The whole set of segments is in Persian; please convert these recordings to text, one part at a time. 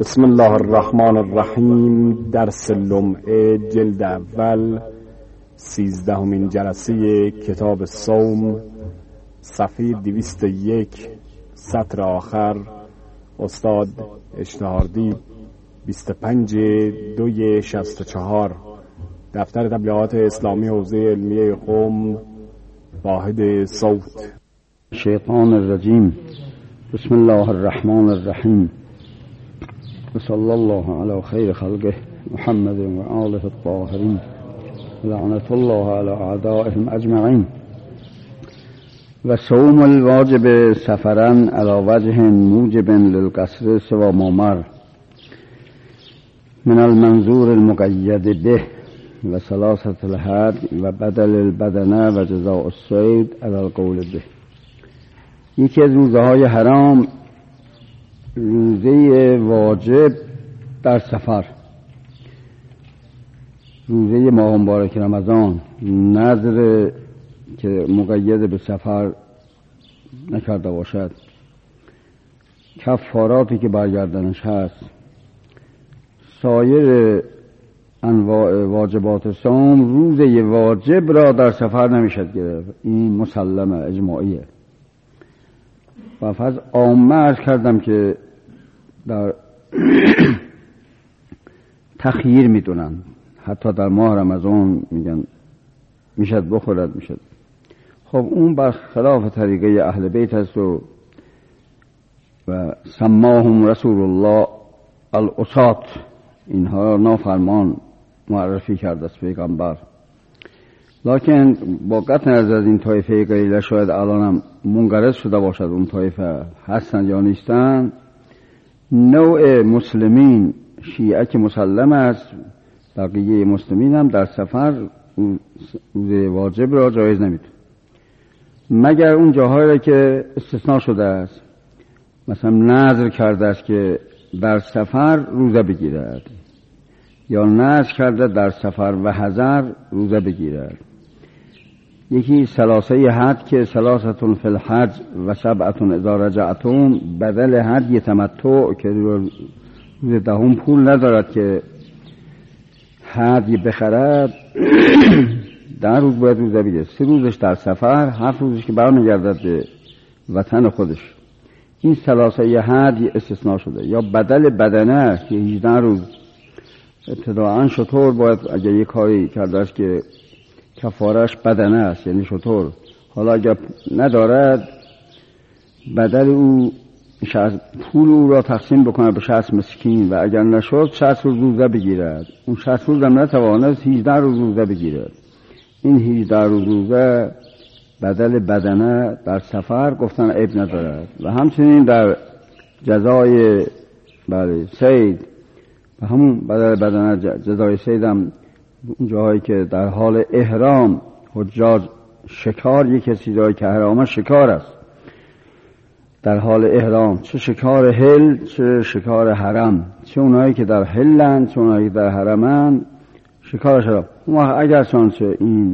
بسم الله الرحمن الرحیم. درس لمعه جلد اول 13مین جلسه کتاب صوم، صفحه 201 سطر آخر. استاد اشتهاردی 25/2/64. دفتر تبلیغات اسلامی حوزه علمیه قم، واحد صوت. شیطان الرجیم. بسم الله الرحمن الرحیم. وصلی الله علی خیر خلقه محمد و آله الطاهرین، لعنت الله علی اعدائهم اجمعین. و صوم الواجب سفرا علی وجه موجب للقصر سوى ما مر من المنظور المقید به و ثلاثة الحج و بدل البدنه و جزاء الصید علی القول به. یکی از روزه های حرام روزه واجب در سفر، روزه ماه مبارک رمضان، نذر که مقید به سفر نکرده باشد، کفاراتی که برگردنش هست، سایر انواع واجبات صوم، روزه واجب را در سفر نمیشد گرفت. این مسلمه، اجماعیه. و فرض عامه عرض کردم که در تخییر میدونن، حتی در ماه رمضان میگن میشد بخورد میشد. خب اون برخلاف طریقه اهل بیت است و سماهم رسول الله العصاة، اینها نافرمان معرفی کرده است پیغمبر. لکن با قطع نظر از این طایفه قلیله شاید الانم منقرض شده باشد اون طایفه هستند یا نیستند. نوع مسلمین شیعه که مسلم است، بقیه مسلمین هم در سفر روزه واجب را جایز نمیدونه، مگر اون جاهایی را که استثناء شده است، مثلا نذر کرده است که در سفر روزه بگیرد، یا نذر کرده در سفر و حضر روزه بگیرد. یکی ثلاثه حج که ثلاثه فی الحج و سبعه اذا رجعتم، بدل حج تمتع که روز دهم پول ندارد که حج بخرد، در روز باید روزه بگیرد. 3 روزش در سفر، 7 روزش که برمیگردد به وطن خودش. این ثلاثه حج استثناء شده. یا بدل بدنه که 18 روز ابتداعا شطور باید، اگر یک کاری کرده است که کفارش بدنه است یعنی شطور، حالا اگر ندارد بدل او پول او را تقسیم بکنه به 60 مسکین و اگر نشد 60 روز روزه بگیرد. اون 60 روز هم نتوانست 18 روز روزه بگیرد. این 18 روز روزه بدل بدنه در سفر گفتن عیب ندارد. و همچنین در جزای صید، و همون بدل بدنه جزای صید هم اون جاهایی که در حال احرام حجاج شکار، یک کسی جایی که حرامه شکار است، در حال احرام، چه شکار هل چه شکار حرم، چه اونایی که در هلند چه اونایی که در حرمند، شکار شراب. اگر چانچه این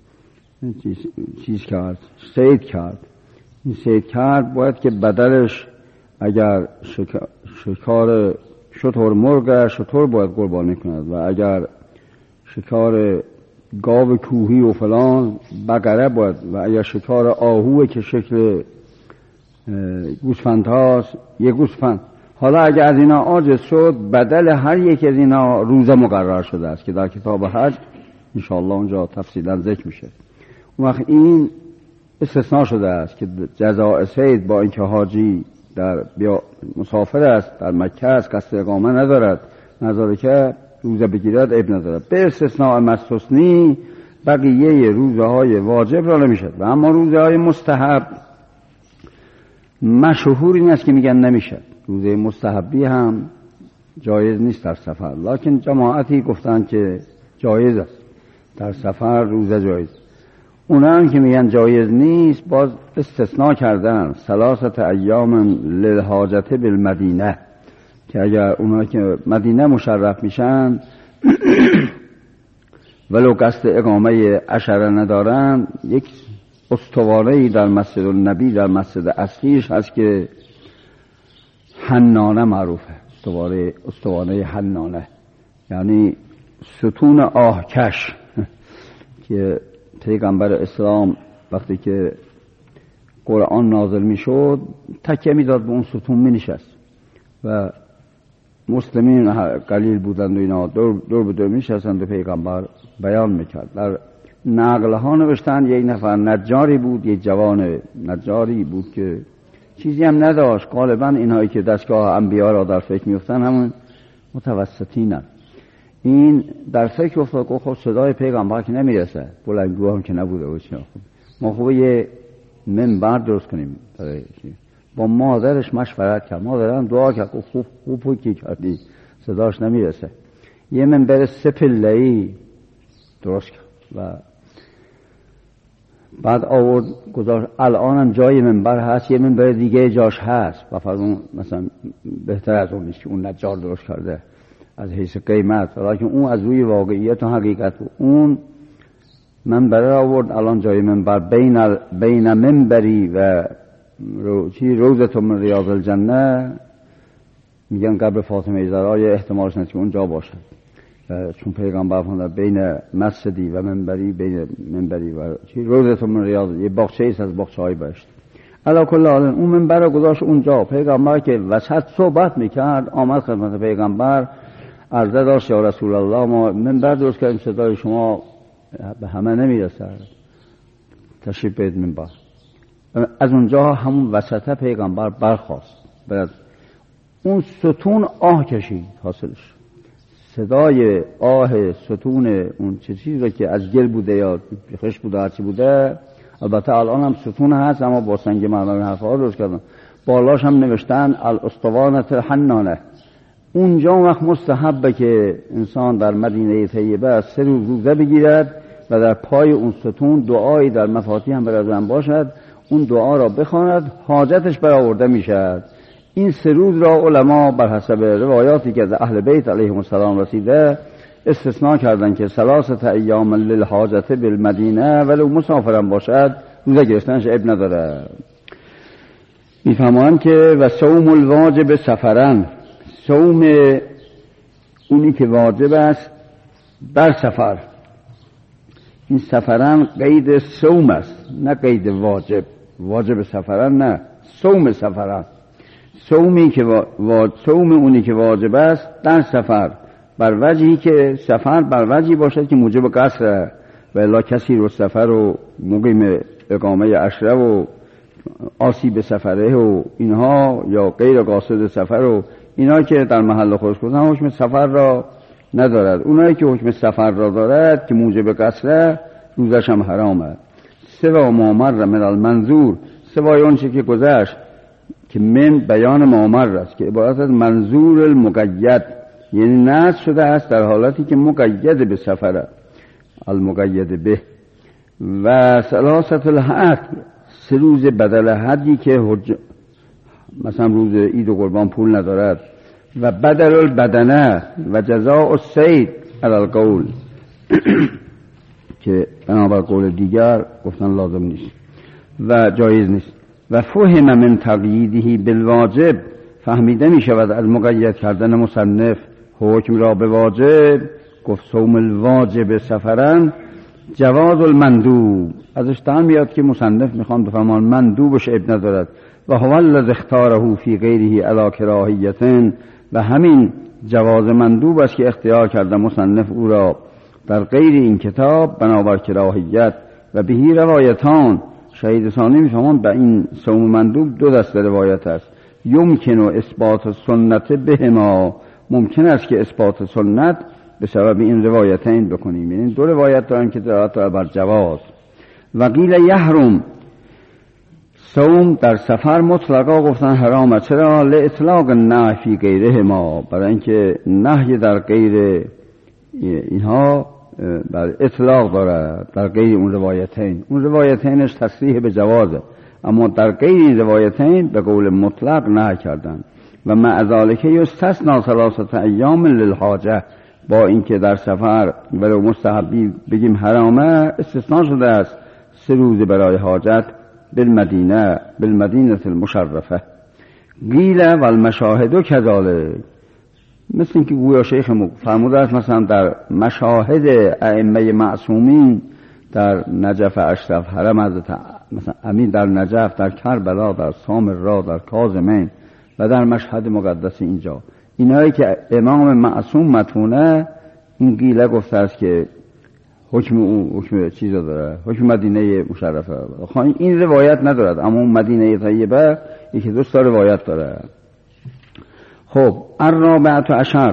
چیز کرد، صید کرد، این صید کرد، باید که بدلش اگر شکار شتر مرغ، شتر باید قربانی کند، و اگر شکار گاو کوهی و فلان بقره باید، و اگر شکار آهوه که شکل گوسفند هاست یک گوسفند. حالا اگر از اینا عاجز شد، بدل هر یک از اینا روزه مقرر شده است که در کتاب حج انشاءالله اونجا تفصیلا ذکر میشه. اون وقت این استثناء شده است که جزاء صید با اینکه حاجی در مسافر است، در مکه است، قصد اقامه ندارد، نظاره که روزه بگیرد عیب ندارد. به استثناء مستثنی بقیه روزه های واجب را نمیشد. و اما روزه های مستحب مشهور این است که میگن نمیشد. روزه مستحبی هم جایز نیست در سفر، لکن جماعتی گفتن که جایز است در سفر روزه جایز. اونا هم که میگن جایز نیست باز استثناء کردن 3 ایام للحاجت بالمدینه، که اگر اونا که مدینه مشرف میشن ولو قصد اقامه عشره ندارن، یک استواره‌ای در مسجد النبی، در مسجد اصلیش هست که حنانه معروفه، استوانه حنانه، یعنی ستون آهکش که پیغمبر اسلام وقتی که قرآن نازل می شد تکیه می داد به اون ستون می نشست و مسلمین قلیل بودند و اینا دور به دور می نشستند و پیغمبر بیان می کرد. در نقل ها نوشتن یک نفر نجاری بود، یک جوان نجاری بود که چیزی هم نداشت. غالبا اینهایی که دستگاه انبیا را در فکر می افتن همون متوسطینن. این در فکر افتاد که خب صدای پیغمبر که نمی رسه، بلندگو هم که نبوده و چینا، ما خوبه یه منبر درست کنیم. با مادرش مشورت کرد، مادرم دعا کرد خوب که کردی صداش نمی رسه. یه منبر 3 پله‌ای درست کرد و بعد آورد گذاشت. الان هم جای منبر هست، یه منبر دیگه جاش هست و فرمون مثلا بهتر از اون نیست که اون نجار درست کرده از حیث قیمت، ولیکن اون از روی واقعیت و حقیقت اون منبر را آورد. الان جای منبر بین منبری و روضة من ریاض الجنه، میگن قبر فاطمه زهرا احتمالش نیست که اونجا باشه، چون پیغمبر فرمود بین مسجدی و منبری، بین منبری و روضة من ریاض، یه باغچه ایست از باغچه‌های بهشت. علی کل حال اون منبر رو گذاشت اونجا. پیغمبر که وسط صحبت میکرد آمد خدمت پیغمبر، عرضه داشت یا رسول الله ما منبر درست کردیم صدای شما به همه نمیرسه، تشریف بیارید منبر. از اونجا همون وسط پیغمبر برخاست، بعد اون ستون آه کشید حاصلش. صدای آه ستون اون چیزی که از گل بوده یا خش بوده هرچی بوده، البته الان هم ستون هست اما با سنگ مرمر حرفا درست کردن، بالاش هم نوشتن الاسطوانه حنانه. اونجا وقت مستحبه که انسان در مدینه طیبه 3 روز روزه بگیرد و در پای اون ستون دعایی در مفاتیح هم برازن باشد، اون دعا را بخواند، حاجتش برآورده میشد. این 3 روز را علما بر حسب روایاتی که از اهل بیت علیهم السلام رسیده استثناء کردن که 3 ایام للحاجت بالمدینه ولو مسافرم باشد روزه گرفتنش عیب نداره. میفهمند که و صوم الواجب سفرن، صوم اونی که واجب است بر سفر. این سفرن قید صوم است نه قید واجب. واجب سفرن نه، صوم سفرن. صومی که صوم اونی که واجب است در سفر، بر وجهی که سفر بر وجهی باشد که موجب قصر و الا کسی رو سفر و مقیم اقامه عشره و آسیب سفره و اینها یا غیر قاصد سفر و اینا که در محل خودش گفتن حکم سفر را ندارد. اونایی که حکم سفر را دارد که موجب قصره روزش هم حرامه. سوا ما مر من المنظور، سوای اون چیزی که گذشت که من بیان مامر است که عبارت از منظور المقید، یعنی نص شده است در حالتی که مقید به سفره، المقید به. و 3 الحج، 3 روز بدل حجی که مثلا روز عید و قربان پول ندارد. و بدل البدنه و جزاء الصید علی القول که بنابر قول دیگر گفتن لازم نیست و جایز نیست. و فهم من تقییده بالواجب، فهمیده می شود از مقید کردن مصنف حکم را به واجب، گفت صوم الواجب سفرن جواز المندوب. ازش در میاد که مصنف میخوان بفرمان مندوبش عیب ندارد. و هو الذی اختاره فی غیره علی کراهیة، و همین جواز مندوب است که اختیار کرده مصنف او را در غیر این کتاب بنابر کراهیت. و بهی روایتان، شهید ثانی میفهمون به این صوم مندوب 2 دسته روایت است. یمکن اثبات سنت بهما، ممکن است که اثبات سنت به سبب این روایتین بکنیم. یعنی 2 روایت دارن که دارد بر جواز. و قیل یحرم، صوم در سفر مطلقا گفتن حرامه. چرا؟ لاطلاق النهی فی غیرهما، برای اینکه نهی در غیر اینها بر اطلاق داره در غیر اون روایتین. اون روایتینش تصریح به جوازه، اما در غیر روایتین به قول مطلق نهی کردن. و مع ذلک یستثنی 3 ایام للحاجه، با اینکه در سفر ولو مستحبی بگیم حرامه، استثناء شده است 3 روز برای حاجت بالمدینه المشرفه. قیل و المشاهد کذالک، مثل اینکه گویا شیخ فرموده است مثلا در مشاهد ائمه معصومین در نجف اشرف حرم حضرت مثلا امین، در نجف، در کربلا، در سامرا، در کاظمین و در مشهد مقدس اینجا، اینایی که امام معصوم مدفونه، این گیله گفته است که حکم اون حکم چیزا داره، حکم مدینه مشرفه. این روایت ندارد، اما اون مدینه طیبه یکی دوست روایت داره. خب الرابعه عشر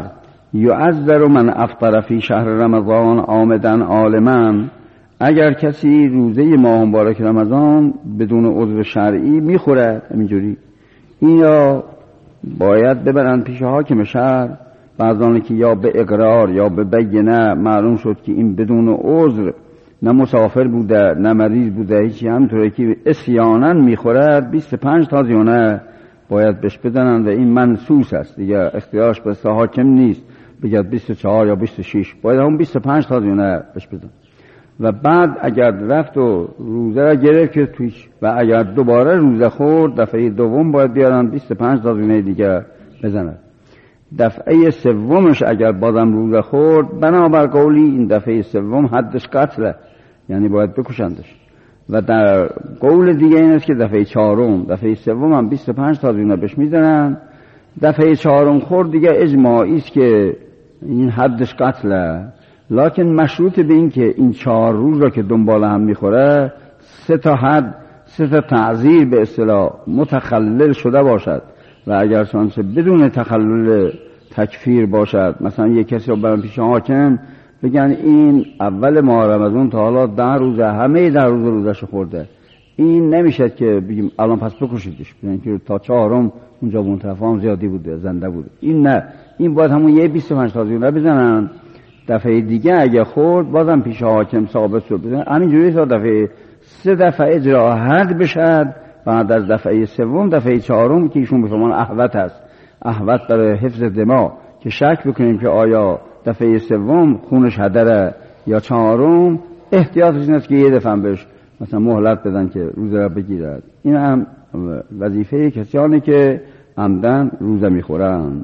یعذر من افطر فی شهر رمضان عامدا عالما، اگر کسی روزه ماه مبارک رمضان بدون عذر شرعی میخوره همینجوری، این یا باید ببرن پیش حاکم شهر، بعضانی که یا به اقرار یا به بینه معلوم شد که این بدون عذر نه مسافر بوده نه مریض بوده، هیچی، همینطوره که عصیانا میخوره 25 تا زیانه باید بهش بدنن و این منسوس است دیگه، اختیارش به حاکم نیست بگید 24 یا 26، باید هم 25 تا زیانه بهش بدن. و بعد اگر رفت و روزه را گرفت که تویش و اگر دوباره روزه خورد دفعه دوم باید بیارن 25 تا زیانه دیگه بزنن. دفعه سومش اگر بازم روزه خورد بنابر قولی این دفعه سوم حدش قتله، یعنی باید بکشندش. و در قول دیگه این است که دفعه چهارم دفعه سوم هم 25 تا زیانه بهش میزنن. دفعه چهارم خورد دیگه اجماعی است که این حدش قتله، لکن مشروط به این که این 4 روز را که دنبال هم میخوره 3 تا حد، 3 تا تعزیر به اصطلاح متخلل شده باشد و اگر چنانچه بدون تخلل تکفیر باشد، مثلا یک کسی رو برن پیش حاکم بگن این اول ماه رمضان تا حالا 10 روزه همه 10 روز روزش خورده، این نمیشه که بگیم الان پس بکشیدش، بگن که تا 4م اونجا اون طرف هم زیادی بوده زنده بوده، این نه، این باید همون یه 25 تا زیانه بزنن. دفعه دیگه اگه خورد بازم پیش حاکم ثابت شد بزنن، همینجوری تا دفعه 3 دفعه اجرا حد بشد. بعد از دفعه سوم دفعه چهارم که ایشون به فرمان احوط است، احوط برای حفظ دماغ که شک بکنیم که آیا دفعه سوم خونش هدره یا چهارم، احتیاطش این است که یه دفعه بهش مثلا مهلت بدن که روزه را بگیرد. این هم وظیفه کسانی که عمدن روزه میخورن.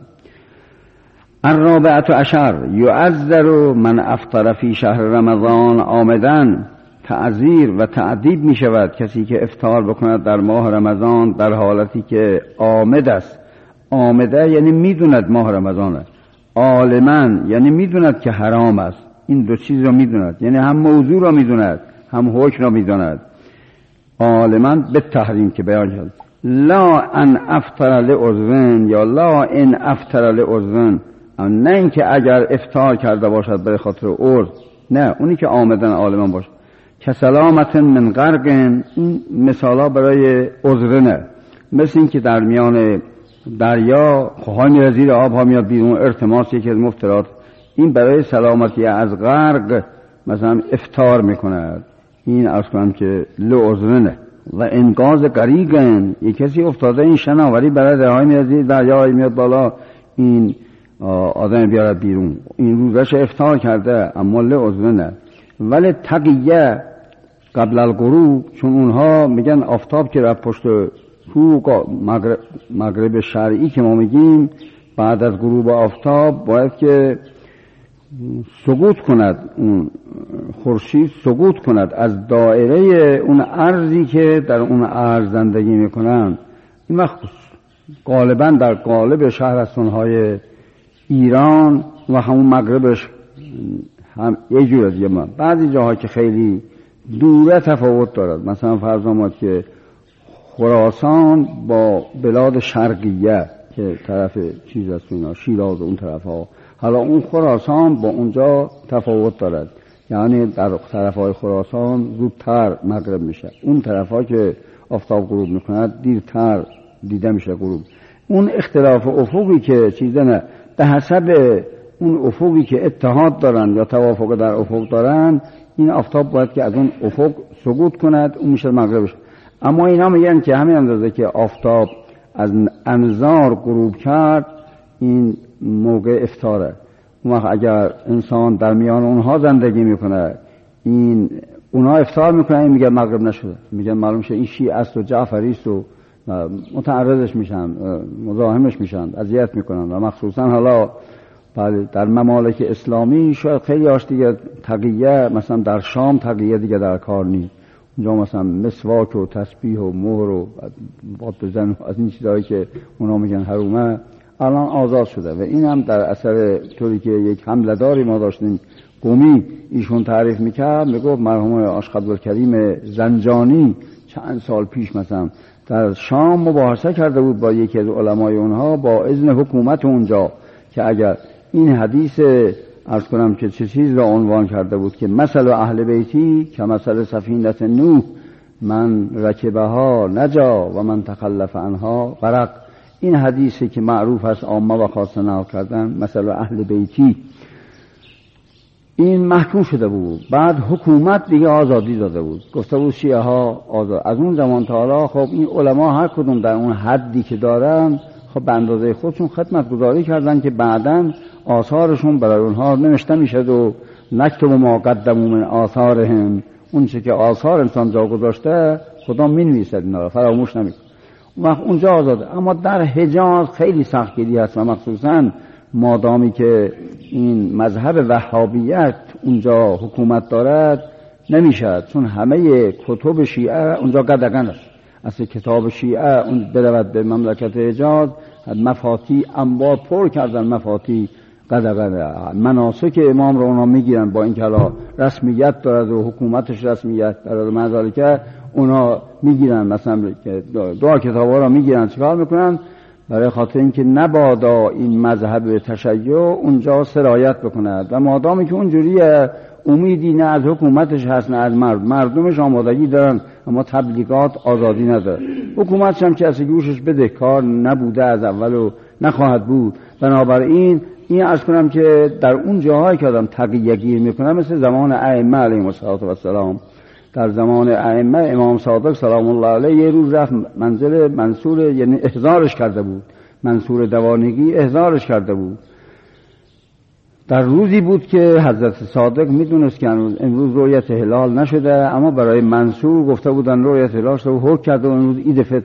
الرابعه عشر یعذر من افطر فی شهر رمضان عامدا، تعذیر و تعذیب می شود کسی که افطار بکند در ماه رمضان در حالتی که عامد است. عامده یعنی میدوند ماه رمضان است، عالما یعنی میدوند که حرام است. این دو چیز را میدوند، یعنی هم موضوع را میدوند هم حکم را میدوند. عالما به تحریم که بیان شد، لا ان افطر لعذر یا لا ان افطر لعذر، نه اینکه اگر افطار کرده باشد برای خاطر عذر، نه، اونی که عامدن عالما باشه. که سلامت من غرق، این مثالا برای عذر نه، مثل این که در میان دریا خواه میره زیر آب ها میاد بیرون، ارتماس یکی از مفترات، این برای سلامتی از غرق مثلا افطار میکند. این از کنم که لعذر نه. و انقاذ غریقن، یک کسی افتاده این شناوری برای درهای میره زیر دریا میاد بالا، این آدم بیاره بیرون، این روزش افطار کرده اما لعذر نه. ولی تقیه قبل الغروب، چون اونها میگن آفتاب که رفت پشت کو مغرب شرعی که ما میگیم بعد از غروب آفتاب باید که سقوط کند، اون خورشید سقوط کند از دایره اون ارضی که در اون ارض زندگی میکنن. این وقت غالبا در قالب شهرستانهای ایران و همون مغربش هم یه جور دیگه، بعضی جاها که خیلی دوره تفاوت دارد. مثلا فرض آمد که خراسان با بلاد شرقیه که طرف چیز است اینا، شیراز و اون طرف ها، حالا اون خراسان با اونجا تفاوت دارد، یعنی در طرف های خراسان زودتر مغرب میشه، اون طرف ها که آفتاب غروب میکند دیرتر دیده میشه غروب. اون اختلاف افقی که چیزه نه، به حسب اون افقی که اتحاد دارن یا توافق در افق دارن، این آفتاب باید که از اون افق سقوط کند، اون میشه مغربش. اما اینا میگن که همین اندازه که آفتاب از انظار غروب کرد این موقع افطاره. اون وقت اگر انسان در میان اونها زندگی میکنه، این اونها افطار میکنن، این میگه مغرب نشده، میگن معلوم شه این شیعه است و جعفری است و متعرضش میشن، مزاحمش میشن، اذیت میکنن. و مخصوصا حالا بله در ممالک اسلامی شاید خیلی هاش دیگه تقیه، مثلا در شام تقیه دیگه در کار نیست. اونجا مثلا مسواک و تسبیح و مهر و باد بزن و از این چیزهایی که اونا میگن حرومه الان آزاد شده. و این هم در اثر طوری که یک حمله‌داری ما داشتیم قومی ایشون تعریف میکرد، میگفت مرحوم آشق عبدالکریم زنجانی چند سال پیش مثلا در شام مباحثه کرده بود با یکی از علمای اونها با اذن حکومت اونجا که اگر این حدیث عرض کنم که چه چیز را عنوان کرده بود که مثل اهل بیتی که مثل سفینه نوح من رکبها نجا و من تخلف عنها غرق. این حدیثی که معروف است عامه و خاصه نقل کردن مثل اهل بیتی، این محکوم شده بود. بعد حکومت دیگه آزادی داده بود، گفته بود شیعه ها آزاد. از اون زمان تا حالا خب این علما هر کدوم در اون حدی که دارن خب به اندازه خودشون خدمت گذاری کردن که بعداً آثارشون برای اونها نوشته میشد و نکتب ما قدموا من آثارهم، اون چه که آثار انسان جا گذاشته خدا مینویسد اینا رو فراموش نمیکنه. اون وقت اونجا آزاده. اما در حجاز خیلی سختگیری هست و مخصوصاً مادامی که این مذهب وهابیت اونجا حکومت دارد نمیشد، چون همه کتب شیعه اونجا قدغن است. اصل کتاب شیعه اون برود به مملکت حجاز مفاتی انبار پر کردن، مفاتی قدغن مناسک امام رو اونا میگیرن، با این که رسمیت دارد و حکومتش رسمیت دارد مذالکه اونا میگیرن. مثلا دو کتاب ها رو میگیرن چیکار میکنن؟ برای خاطر اینکه نبادا این مذهب تشیع اونجا سرایت بکند و مادامی که اونجوریه امیدی نه از حکومتش هست نه از مردمش آمادگی دارن اما تبلیغات آزادی نداره. حکومتش هم که از گوشش بدهکار نبوده از اول و نخواهد بود. بنابراین این عرض کنم که در اون جاهایی که آدم تقیه گیر میکنه مثل زمان ائمه علیهم السلام، در زمان ائمه امام صادق سلام الله علیه یه روز رفت منزل منصور، یعنی احضارش کرده بود، منصور دوانگی احضارش کرده بود. در روزی بود که حضرت صادق میدونست که امروز رؤیت هلال نشده، اما برای منصور گفته بودن رؤیت هلال شده و حکم کرده و امروز عید فطر.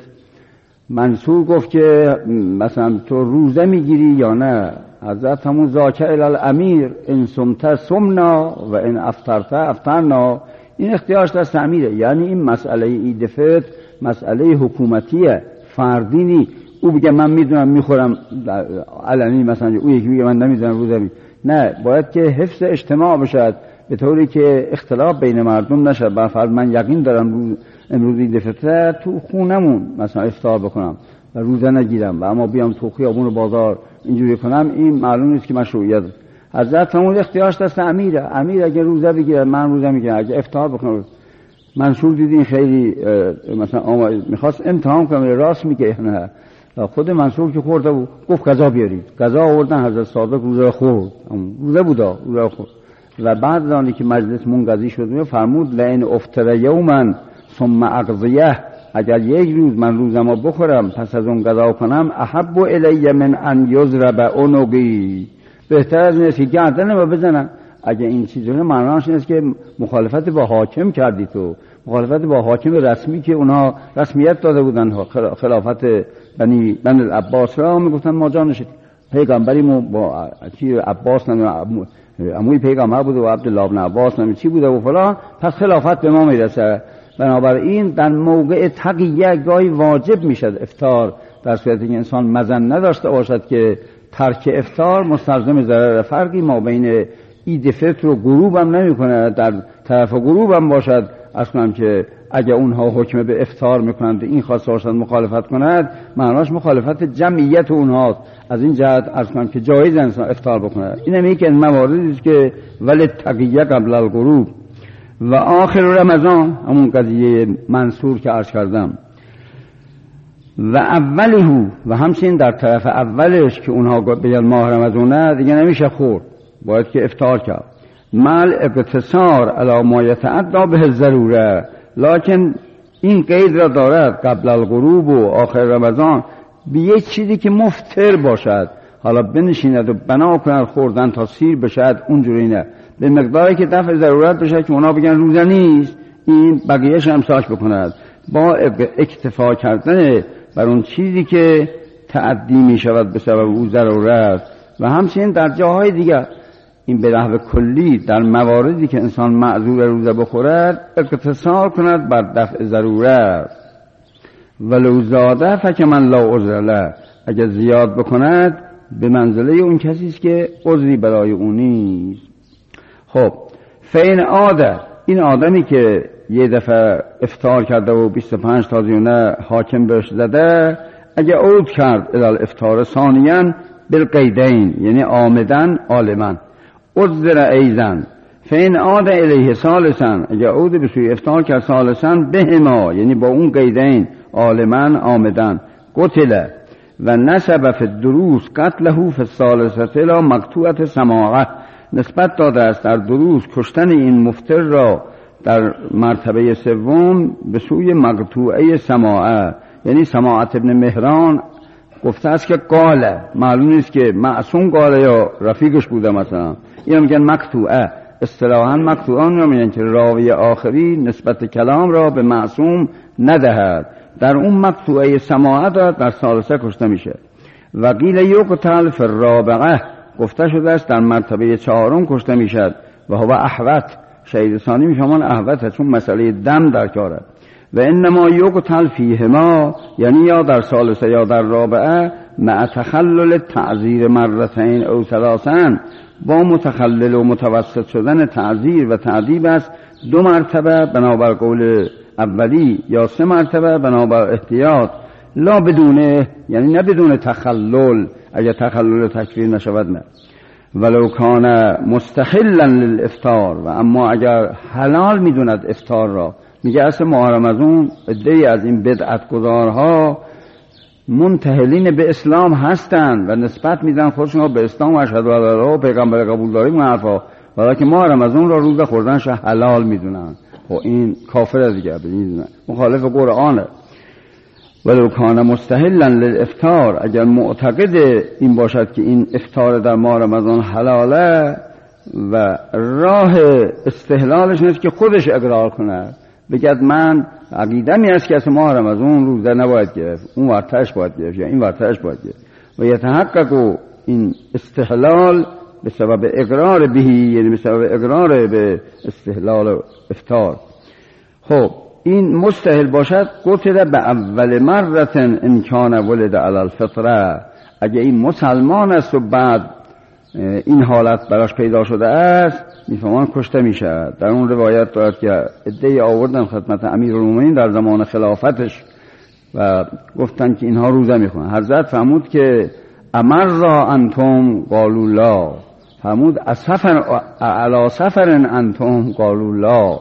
منصور گفت که مثلا تو روزه میگیری یا نه؟ حضرت همون ذاکر الامیر ان صمت صمنا و ان افطرت افطرنا، این اختیارش دست امیره. یعنی این مسئله عید فطر مسئله حکومتیه، فردی نی. او بگه من میدونم میخورم علنی، مثلا او یکی میگه من نمیدونم روزه می. نه، باید که حفظ اجتماع بشد به طوری که اختلاف بین مردم نشد. برفرض من یقین دارم امروز عید فطر تو خونمون مثلا افطار بکنم و روزه نگیرم و اما بیام تو خیابون بازار اینجوری کنم، این معلوم نیست که مشروعیت. حضرت فرمود اختیارش دست امیره. امیر اگه روزه بگیره من روزه میگیرم، اگه افطار بکنه. منصور دیدین خیلی مثلا میخواست امتحان کنه راست میگه نه. خود منصور که خورده بود گفت غذا بیارید، غذا آوردن. حضرت صادق روزه خورد، روزه بودا روزه خورد. و بعد از آنی که مجلس منقضی شد فرمود لئن افطر یوما ثم اقضیه، اگر یک روز من روزمو بخورم پس از اون غذا کنم احب الی من ان یضرب عنقی، بهتر از اینه که گردنمو بزنن. اگه این چیزونه معناش اینه که مخالفت با حاکم کردی، تو مخالفت با حاکم رسمی که اونا رسمیت داده بودن، خلافت بنی العباس را میگفتن ما جا نشد. پیغمبریمو با چی عباس عموی پیغمبر بود و عبدالله بن عباس نمی چی بوده و فلان، پس خلافت به ما میرسه. بنابراین در موقع تقیه گاهی واجب میشد افطار، در صورتی که انسان مزن نداشته باشد که ترک افطار مستلزم ضرر. فرقی ما بین عید فطر و غروب هم نمیکنه. در طرف غروب هم باشد اصلا که اگه اونها حکم به افطار میکنند این خواسته باشد مخالفت کند، معناش مخالفت جمعیت اونهاست. از این جهت اصلا که جایز انسان افطار بکنه. این هم یکی از مواردی است که ولی تقیه قبل الغروب. و آخر رمضان همون قضیه منصور که عرض کردم و اوله، و همچنین در طرف اولش که اونها بگن ماه رمضانه دیگه نمیشه خورد، باید که افطار کرد. مال اقتصار علی ما یتعدی به ضروره، لکن این قید را دارد قبل الغروب و آخر رمضان به یک چیزی که مفطر باشد، حالا بنشیند و بنا کند خوردن تا سیر بشد، اونجوری نه، به مقداری که دفع ضرورت بشه که اونا بگن روزه نیست، این بقیه‌اش امساک بکند با اکتفا کردن بر اون چیزی که تعدی می شود به سبب او ضرورت. و همچنین در جاهای دیگر این به نحو کلی در مواردی که انسان معذور روزه بخورد اقتصار کند بر دفع ضرورت. ولو زاده فکمن لا عذر له، اگر زیاد بکند به منزله اون کسی است که عذری برای اون نیست. خب فین عاده، این آدمی که یه دفعه افطار کرده و 25 تا دیونه حاکم بهش زده، اگه عود کرد الال افطار ثانیاً بالقیدین، یعنی آمدن عالماً، عذر ایزن. فین عاده الیه ثالثاً، اگه عود به سوی افطار کرد ثالثاً بهما، یعنی با اون قیدین عالماً آمدن، قتل و نسب فی الدروس قتله فی الثالثه لا مقطوعه سماعه، نسبت داده است در دروس کشتن این مفتر را در مرتبه سوم به سوی مقطوعه سماعه، یعنی سماعت ابن مهران گفته است که قاله، معلوم نیست که معصوم قاله یا رفیقش بوده مثلا، این میگن مقطوعه، اصطلاحاً مقطوعان رو میگن که راوی آخری نسبت کلام را به معصوم ندهد، در اون مقطوعه سماعه در ثالثه کشته میشه. و قیل یقتل فی الرابعه، گفته شده است در مرتبه چهارم کشته میشد. و هو احوط، شهید ثانی میفهمان احوطه، چون مسئله دم در کاره. و انما یقتل فیهما، یعنی یا در ثالثه یا در رابعه، مع تخلل تعذیر مرتين او ثلاثا، با متخلل و متوسط شدن تعذیر و تعذیب است 2 مرتبه بنابر قول اولی، یا 3 مرتبه بنابر احتیاط، لا بدونه، یعنی نه بدون تخلل، اگر تخلل تکفیر نشود نه. ولو کان مستحلا للافطار، و اما اگر حلال میدوند افطار را، میگه اصل ماه رمضان عده‌ای از این بدعت گذارها منتهلین به اسلام هستند و نسبت میدن خودشون به اسلام و اشهد ان لا اله الا الله پیغمبر قبول داریم و حرفا، ولی که ماه رمضان را روزه خوردنش حلال میدونن. خب این کافر دیگه، مخالف قرآنه. ولو کان مستحلا للافطار، اگر معتقد این باشد که این افطار در ماه رمضان حلاله و راه استحلالش نیست که خودش اقرار کنه، بگد من عقیده‌م است که از ماه رمضان روزه نباید گرفت، اون ورتش باید گرفت یا این ورتش باید گرفت، و یتحقق این استحلال به سبب اقرار بهی، یعنی به سبب اقرار به استحلال افطار. خب این مستحل باشد قتل به اول مرت ان کان ولد علی الفطره، اگه این مسلمان است و بعد این حالت براش پیدا شده است میفهمان کشته میشه. در اون روایت دارد که عده‌ای آوردن خدمت امیرالمومنین در زمان خلافتش و گفتن که اینها روزه میخونن. حضرت فرمود که امر را انتم قالوا لا، فرمود علی سفر انتم قالوا لا،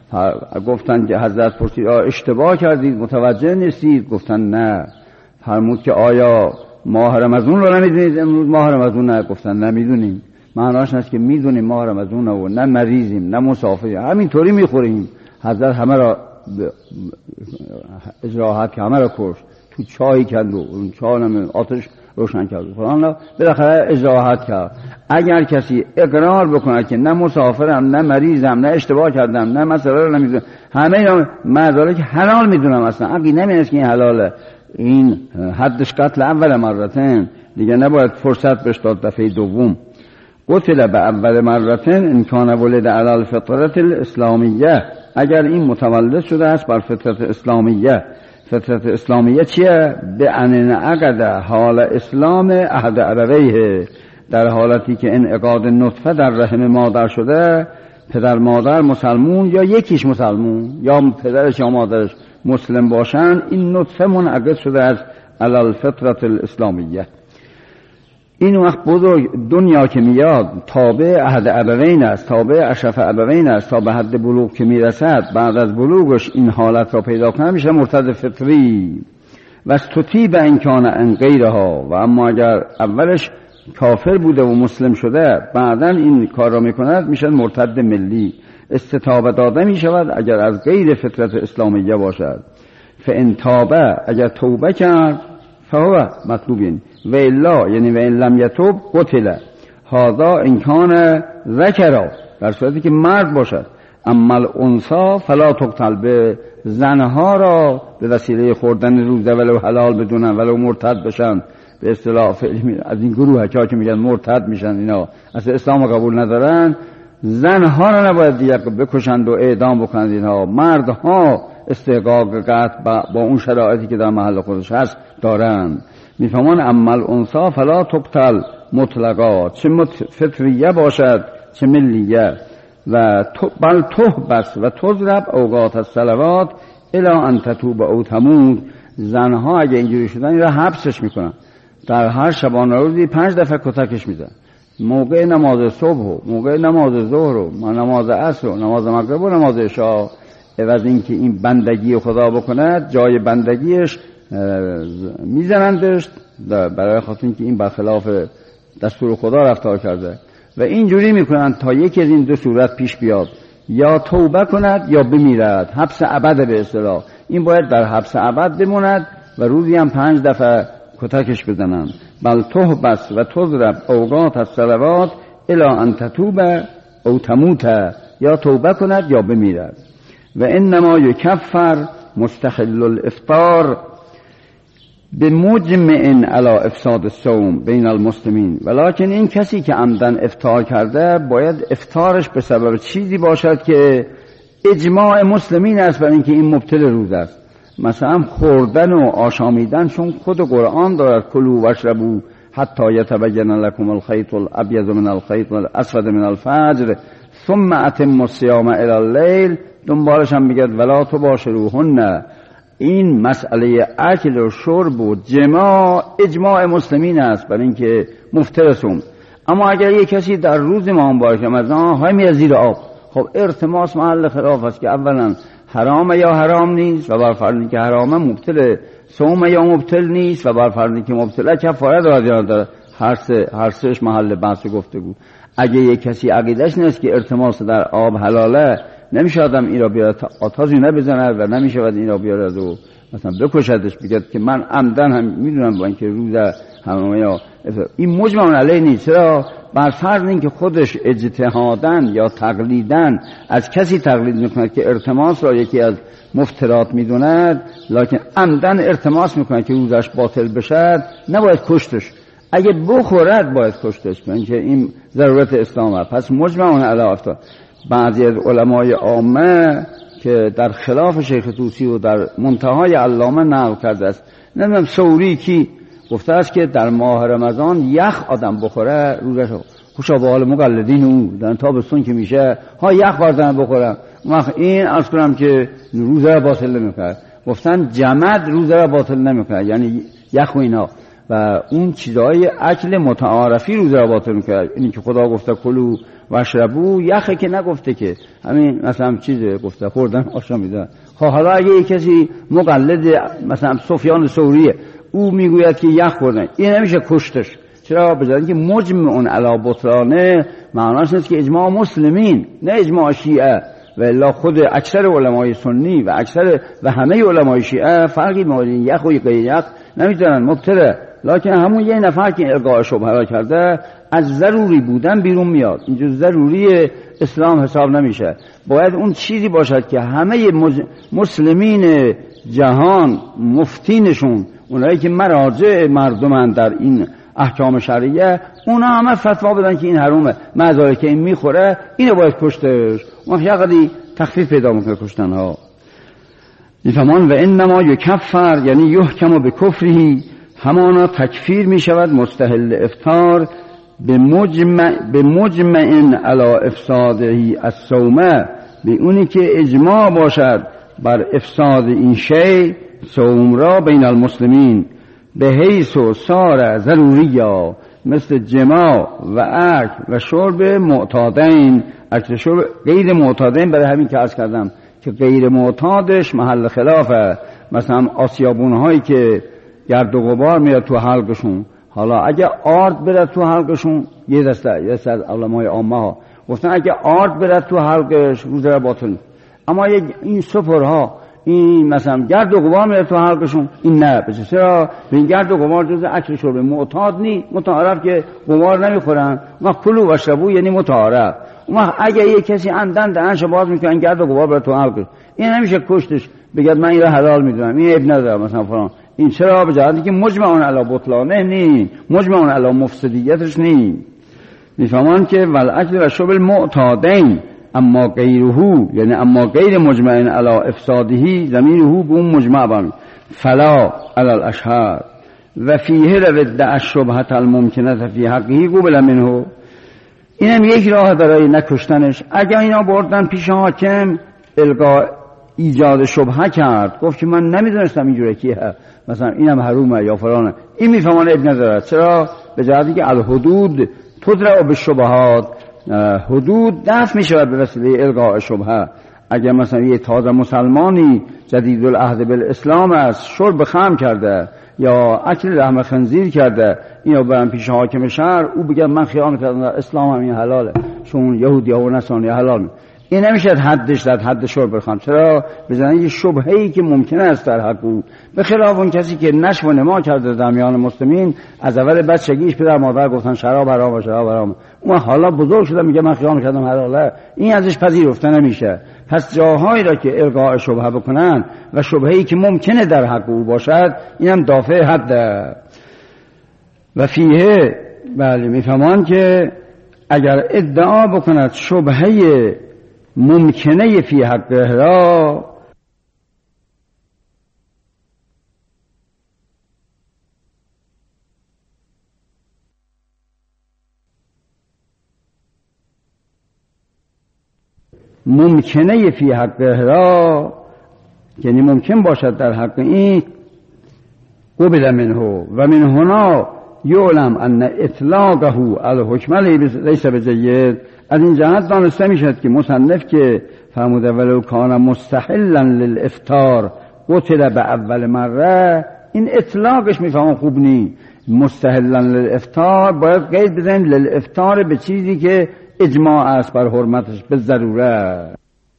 گفتن که حضرت پرسید اشتباه کردید متوجه نیستید؟ گفتن نه. فرمود که آیا ماه رمضان رو نمیدونید؟ امروز ماه رمضان نه. گفتن نمیدونیم. معناش است که میدونیم ماه رمضان و نه مریضیم نه مسافریم، همینطوری میخوریم. حضرت همه را اجراحات که همه را کشت، تو چای کند و اون چای آتش روشن کرد فلان، بالاخره اجراحات کرد. اگر کسی اقرار بکنه که نه مسافرم نه مریضم نه اشتباه کردم نه مسئله رو نمیدونم، همه اینا مزاله که حلال میدونم، اصلا عقیده نمیدونم که این حلاله، این حدش قتل اول مرتين دیگه، نباید فرصت بهش داد دفعه دوم. قتل به اول مرتين ان کان ولد علی الفطرة الاسلامیه، اگر این متولد شده است بر فطرت اسلامیه. فطرت اسلامیه چیه؟ به ان عقد حال اسلام احد ابویه، در حالتی که انعقاد نطفه در رحم مادر شده، پدر مادر مسلمون یا یکیش مسلمون یا پدرش یا مادرش مسلم باشن، این نطفه منعقد شده است علی الفطرة الاسلامیه. این وقت بزرگ دنیا که میاد تابع احد ابوین است، تابع اشرف ابوین است، تا به حد بلوغ که میرسد بعد از بلوغش این حالت را پیدا کنه میشه مرتد فطری. و استطیب ان کان ان غیرها، و اما اگر اولش کافر بوده و مسلم شده بعدا این کار را میکند میشه مرتد ملی. استتابه داده میشود اگر از غیر فطرت اسلامیه باشد. فان تابه، اگر توبه کرد فهو مطلوبین، و الا یعنی و ان لم یتوب قتل. هذا ان کان ذکر، در صورتی که مرد باشد. اما الانثى فلا تقتل، به زنها را به وسیله خوردن روزه ولو حلال بدونن ولو مرتد بشن به اصطلاح از این گروه که میگن مرتد میشن، اینا اصلا اسلام قبول ندارن، زنها رو نباید دیگه بکشند و اعدام بکنند. اینها مردها استحقاق قتل با اون شرایطی که در محل خودش هست دارند. میفهمان عمل انثى فلا تقتل مطلقا، چه فطریه باشد چه ملیه، و بل تحبس و تضرب اوقات الصلوات الی ان تتوب او تموت. زنها اگه اینجوری شدن این را حبسش میکنن، در هر شبانه روزی 5 دفعه کتکش میدن، موقع نماز صبح و موقع نماز ظهر و نماز عصر و نماز مغرب و نماز عشا. عوض اینکه این بندگی خدا بکند جای بندگیش میزنندش، برای خاطر اینکه این برخلاف دستور خدا رفتار کرده. و اینجوری میکنند تا یکی از این دو صورت پیش بیاد، یا توبه کند یا بمیرد، حبس ابد به اصطلاح. این باید در حبس ابد بماند و روزی هم 5 دفعه کتکش بزنند. بل تحبس و تضرب اوقات الصلوات الی ان تتوب او تموت، یا توبه کند یا بمیرد. و انما یکفر مستحل الافطار بمجمع علی افساد الصوم بین المسلمین، ولکن این کسی که عمدن افطار کرده باید افطارش به سبب چیزی باشد که اجماع مسلمین است بر اینکه این مبطل روزه است. مثلا خوردن و آشامیدن، چون خود قرآن دارد کلوا واشربوا حتی یتبین لکم الخیط الابیض من الخیط الاسود من الفجر ثم اتموا الصیام الی اللیل، دنبالش هم میگه ولا تباشروهن. این مسئله اکل و شرب و اجماع مسلمین است برای اینکه مفطر صوم. اما اگر یک کسی در روز ماه مبارک رمضان های میره زیر آب، خب ارتماس محل خلاف است که اولا حرام یا حرام نیست و بر فرضی که حرامه مبطل صوم یا مبطل نیست و بر فرضی که مبطل کفاره دارد یا ندارد. هر سهش محل بحث گفتگو. اگه یک کسی عقیدهش نیست که ارتماس در آب حلاله، نمیشه آدم این را بیاره آتازی نبزند و نمیشه این را بیاره و مثلا بکشدش، بگید که من عمدن هم میدونم با اینکه روزه همه یا این مجمع علیه نیست. چرا؟ بر فرض اینکه خودش اجتهادن یا تقلیدن از کسی تقلید میکند که ارتماس را یکی از مفترات میدوند، لکن عمدن ارتماس میکند که روزش باطل بشد، نباید کشتش. اگه بخورد باید کشتش، اینکه این ضرورت اسلامه. پس مجمع علیه افتاد. بعضی از علمای عامه که در خلاف شیخ طوسی و در منتهای علامه نقل کرده است، نمیدونم ثوری کی گفته است که در ماه رمضان یخ آدم بخوره روزش خوشا به حال مقلدین او در تابستون که میشه ها یخ بردن بخورم، این از کنم که روزه را باطل نمیکنه. گفتن جمد روزه را باطل نمیکنه، یعنی یخ و اینا و اون چیزهای اکل متعارفی روزه را باطل میکنه. اینی که خدا گفته کلوا واشربوا، یخه که نگفته که همین مثلا چیزه گفته خوردن آشامیدن. خب حالا اگه یک کسی مقلد مثلا سفیان ثوریه او میگوید که یخ خوردن، این نمیشه کشتش. چرا؟ بجای اینکه مجمع علی بطلانه معناش نیست که اجماع مسلمین، نه اجماع شیعه. و الا خود اکثر علمای سنی و اکثر و همه علمای شیعه فرقی بین یخ و غیر یخ نمیدونن مبتله، لکن همون یه نفر که القاء شبهه کرده از ضروری بودن بیرون میاد. اینجور ضروری اسلام حساب نمیشه. باید اون چیزی باشد که همه مسلمین جهان مفتینشون، اونایی که مراجع مردمن در این احکام شرعیه، اونا همه فتوا بدن که این حرومه، مزاری که این میخوره اینو باید کشتش. اون یقدی تخفیف پیدا میکنه کشتن ها. میفهمان و انما یکفر یعنی یحکم بکفرهی، همانا تکفیر میشود مستحل افطار به مجمع علی افسادهی الصومه، به اونی که اجماع باشد بر افساد این شی صوم را بین المسلمین، به حیث و سار ضروریا مثل جماع و اکل و شرب معتادین. اکل شرب غیر معتادین برای همین که عرض کردم که غیر معتادش محل خلافه. مثلا آسیابون هایی که گرد و غبار میاد تو حلقشون، حالا اگه آرد بره تو حلقشون، یه دسته از علمای عامه ها گفتن اگه آرد بره تو حلقش روزه را باطل. اما این سفرها این مثلا گرد و غبار میره تو حلقشون، این نه. چرا؟ این گرد و غبار جز اکل شرب معتاد نی، متعارف که غبار نمیخورن. ما کلوا واشربوا یعنی متعارف. ما اگه یه کسی عمدن دهنش باز میکنن گرد و غبار بره تو حلقش، این نمیشه کشتش بگید من این را حلال میدونم، این اب نداره مثلا فلان. این چرا؟ به جهتی که مجمعون علی بطلانه نی، مجمعون علی مفسدیتش نی. میفهمان که والعجل و شرب المعتادین اما غیره، یعنی اما غیر مجمعین علی افسادهی ضمیره به اون مجمع بان فلا علی الاشهر و فیه لود الشبهه الممکنه فی حقه قبل منه. اینم یک راه برای نکشتنش. اگر اینا بردن پیش حاکم، القا ایجاد شبهه کرد، گفت که من نمیدونستم اینجوری کیه، مثلا اینم حرومه یا فلانه، این میفهمانه ابن ندارد. چرا؟ به جهتی که الحدود تدرع بالشبهات، حدود دفع میشود به وسیله القاء شبهه. اگر مثلا یه تازه مسلمانی جدید العهد بالاسلام است، شرب خمر کرده یا اکل لحم خنزیر کرده، اینو برن پیش حاکم شهر، او بگه من خیانت کردم، اسلام هم این حلاله، چون یهودی ها و نصرانی حلال. این نمیشه حدش در حد شرب خمر. چرا؟ بزنن یه شبهه‌ای که ممکنه است در حق او، به خلاف اون کسی که نشو و نما کرده در میان مسلمین، از اول بچگیش پدر مادر گفتن شراب حرام، شراب حرام، اون حالا بزرگ شده میگه من خیانت کردم حلاله، این ازش پذیرفته نمیشه. پس جاهایی را که القاء شبهه بکنن و شبهه‌ای که ممکنه در حق او باشد، اینم دافع حده. و فیه، بله میفهمان که اگر ادعا بکند شبهه ممکنه فی حقه را، ممکنه فی حقه را یعنی ممکن باشد در حق این، قبل منه و من هنا یعلم ان اطلاقه الحکم لیس بجید. از این جهت دانسته میشد که مصنف که فرموده ولو کان مستحلا للافطار قتل به اول مره، این اطلاقش میفهمم خوب نی. مستحلا للافطار باید قید بزنیم للافطار به چیزی که اجماع است بر حرمتش به ضرورت.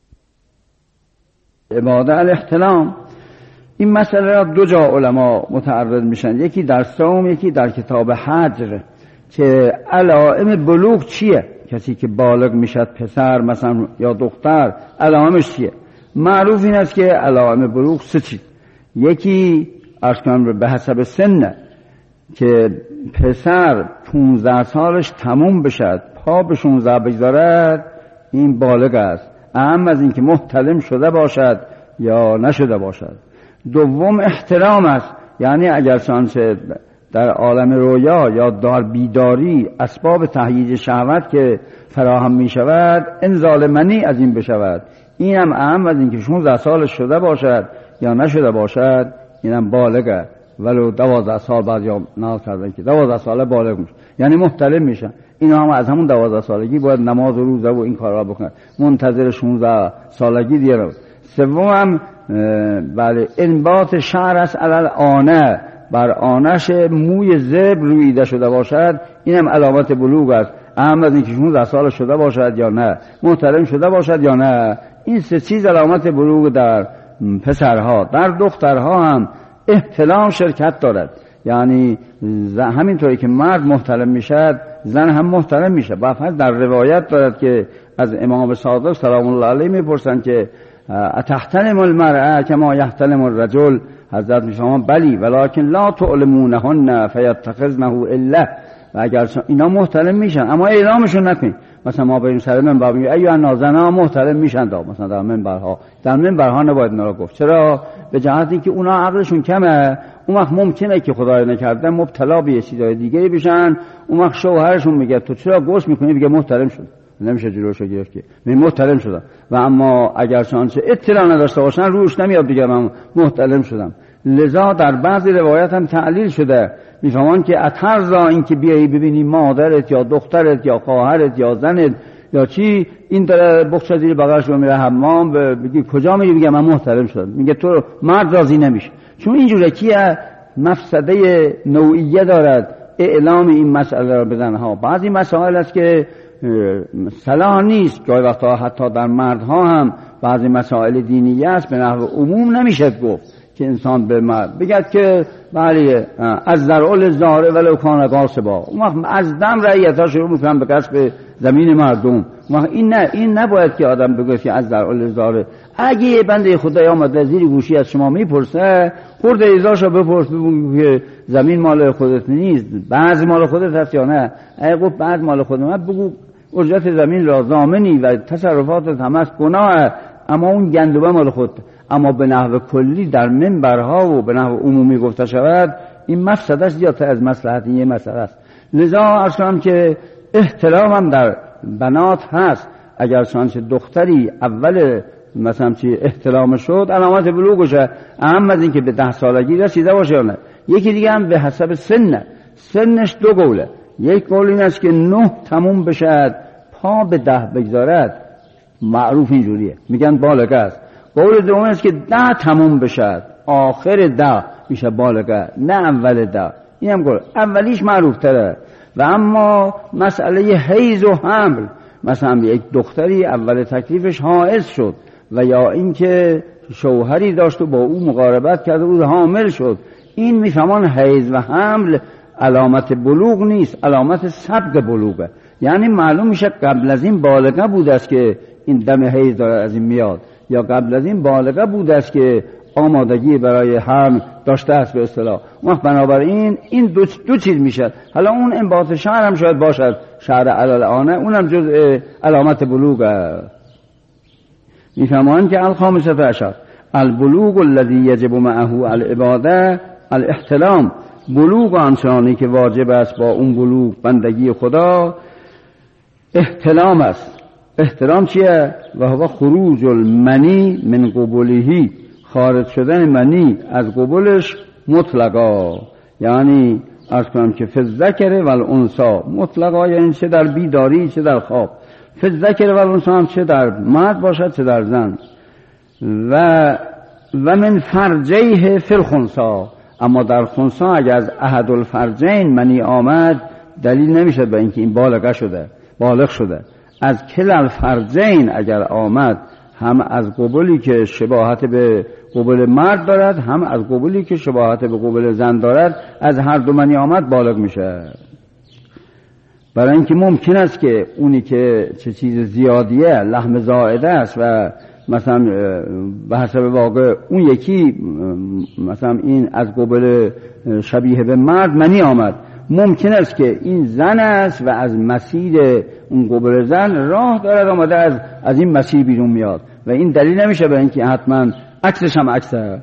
عباده الاحتلام، این مسئله را دو جا علما متعرض میشن، یکی در صوم، یکی در کتاب حجر، که علائم بلوغ چیه؟ کسی که بالغ میشد، پسر مثلا یا دختر، علائمش چیه؟ معروف این است که علائم بلوغ سه چیز. یکی ارکان به حسب سن، که پسر 15 سالش تموم بشد، پا به 16 بگذارد، این بالغ است، اهم از این که محتلم شده باشد یا نشده باشد. دوم احترام است، یعنی اگر چنانچه در عالم رویا یا در بیداری اسباب تهییج شهوت که فراهم می شود، انزال منی از این بشود، این هم اهم از این که 16 سالش شده باشد یا نشده باشد، این هم بالغه. ولو 12 سال بعد یا نال کردن که 12 ساله بالغ میشه، یعنی محتلم میشن. اینا هم از همون 12 سالگی باید نماز و روزه و این کارا بکنن، منتظر 16 سالگی دیگه. سوم هم بله انبات شعر است علل آنه، بر آنش موی زبر رویده شده باشد، این هم علامت بلوغ است، اهم از این که 16 سال شده باشد یا نه، محترم شده باشد یا نه. این سه چیز علامت بلوغ در پسرها. در دخترها هم احتلام شرکت دارد، یعنی همینطوری که مرد محترم میشد، زن هم محترم میشه. بعد در روایت دارد که از امام صادق سلام الله علیه میپرسند که اتحتلم المرأة کما یحتلم الرجل؟ حضرت میفهمند بلی ولکن لا تعلمونهن فیتخذنه الا. و اگر اینا محترم میشن اما اعلامشون نکنید. مثلا ما بریم سر منبر بگیم ایها نازنا محترم میشن، مثلا در منبرها نباید اینا رو گفت. چرا؟ به جهتی که اونا عقلشون کمه، اون وقت ممکنه که خدای نکرده مبتلا به چیزای دیگه بشن. اون وقت شوهرشون میگه تو چرا گوش میکنی؟ بگه محترم شد، نمیشه جلوشو گرفت که محترم شدم. و اما اگر چانچه اطلاع نداشته باشن روش نمیاد دیگه من محترم شدم. لذا در بعضی روایت هم تعلیل شده، میفهمان که اترزا این که بیایی ببینی مادرت یا دخترت یا خواهرت یا زنت یا چی این داره بخش زیر بغلش رو میره حمام، بگی کجا میری؟ بگه من محترم شدم. میگه تو مرد راضی نمیشه، چون اینجوری که مفسده نوعیه دارد اعلام این مسئله را بدن ها. بعضی مسائل است که صلاح نیست، گاهی وقتا حتی در مردها هم بعضی مسائل دینی است به نحو عموم نمیشه گفت که انسان به مرد بگد که بله از ذرعل زاره ولو کان قاصبا، اون وقت از دم رعیت‌ها شروع میکنن به کسب زمین مردم. این نباید که آدم بگه که از در الازاره. اگه یه بنده خدای آمده زیر گوشی از شما میپرسه، خورده ایزاشو بپرس، بگو که زمین مال خودت نیست، بعض مال خودت هست یا نه. اگه گفت بعض مال خودت هست، بگو اجرت زمین را ضامنی و تصرفاتت هم از گناه، اما اون گندمه مال خود. اما به نحو کلی در منبرها و به نحو عمومی گفته شود، این مفسدش زیادتر از مصلحت این مسئله است. لذا اصلا که احترام هم در بنات هست. اگر چنانچه دختری اول مثلا چی احترام شد، علامت بلوغشه، اهم از این که به 10 سالگی رسیده باشه یا نه. یکی دیگه هم به حسب سنش 2 قوله. یک قول این است که 9 تموم بشد پا به 10 بگذارد، معروف اینجوریه، میگن بالغ است. قول دوم است که 10 تموم بشد آخر 10 میشه بالغ، نه اول 10. اینم قول اولیش معروف تره. و اما مسئله حیض و حمل، مثلا یک دختری اول تکلیفش حائض شد و یا اینکه شوهری داشت و با او مقاربت کرده بود حامل شد، این میفهمان حیض و حمل علامت بلوغ نیست، علامت سبق بلوغه. یعنی معلوم میشه قبل از این بالغه بوده است که این دم حیض داره از این میاد، یا قبل از این بالغه بوده است که آمادگی برای حمل داشته است به اصطلاح. وقت بنابراین این دو چیز میشه. حالا اون انباط شعر هم شاید باشد، شعر علالانه، اونم جزء علامت بلوغه. میفهمان که الخامسه عشر البلوغ الذي یجب معه العباده الاحتلام، بلوغ آنچنانی که واجب است با اون بلوغ بندگی خدا احتلام است. احتلام چیه؟ و هو خروج المنی من قبوله، خارج شدن منی از قبولش مطلقا. یعنی عرض کنم که فی الذکر و الانثی مطلقا، یعنی چه در بیداری چه در خواب. فی الذکر و الانثی هم چه در مرد باشد چه در زن. و من فرجیه فی الخنثی، اما در خنثی اگر از احد الفرجین منی آمد، دلیل نمیشه به اینکه این بالغ شده. از کل الفرجین اگر آمد، هم از قبولی که شباهت به قبول مرد دارد، هم از قبولی که شباهت به قبول زن دارد، از هر دو منی آمد بالغ میشه. برای اینکه ممکن است که اونی که چه چیز زیادیه، لحم زائده است و مثلا به حسب واقع اون یکی مثلا این از قبول شبیه به مرد منی آمد، ممکن است که این زن است و از مسیر اون قبول زن راه دارد آمده از این مسیر بیرون میاد و این دلیل نمیشه به اینکه حتما عکسش هم عکسه.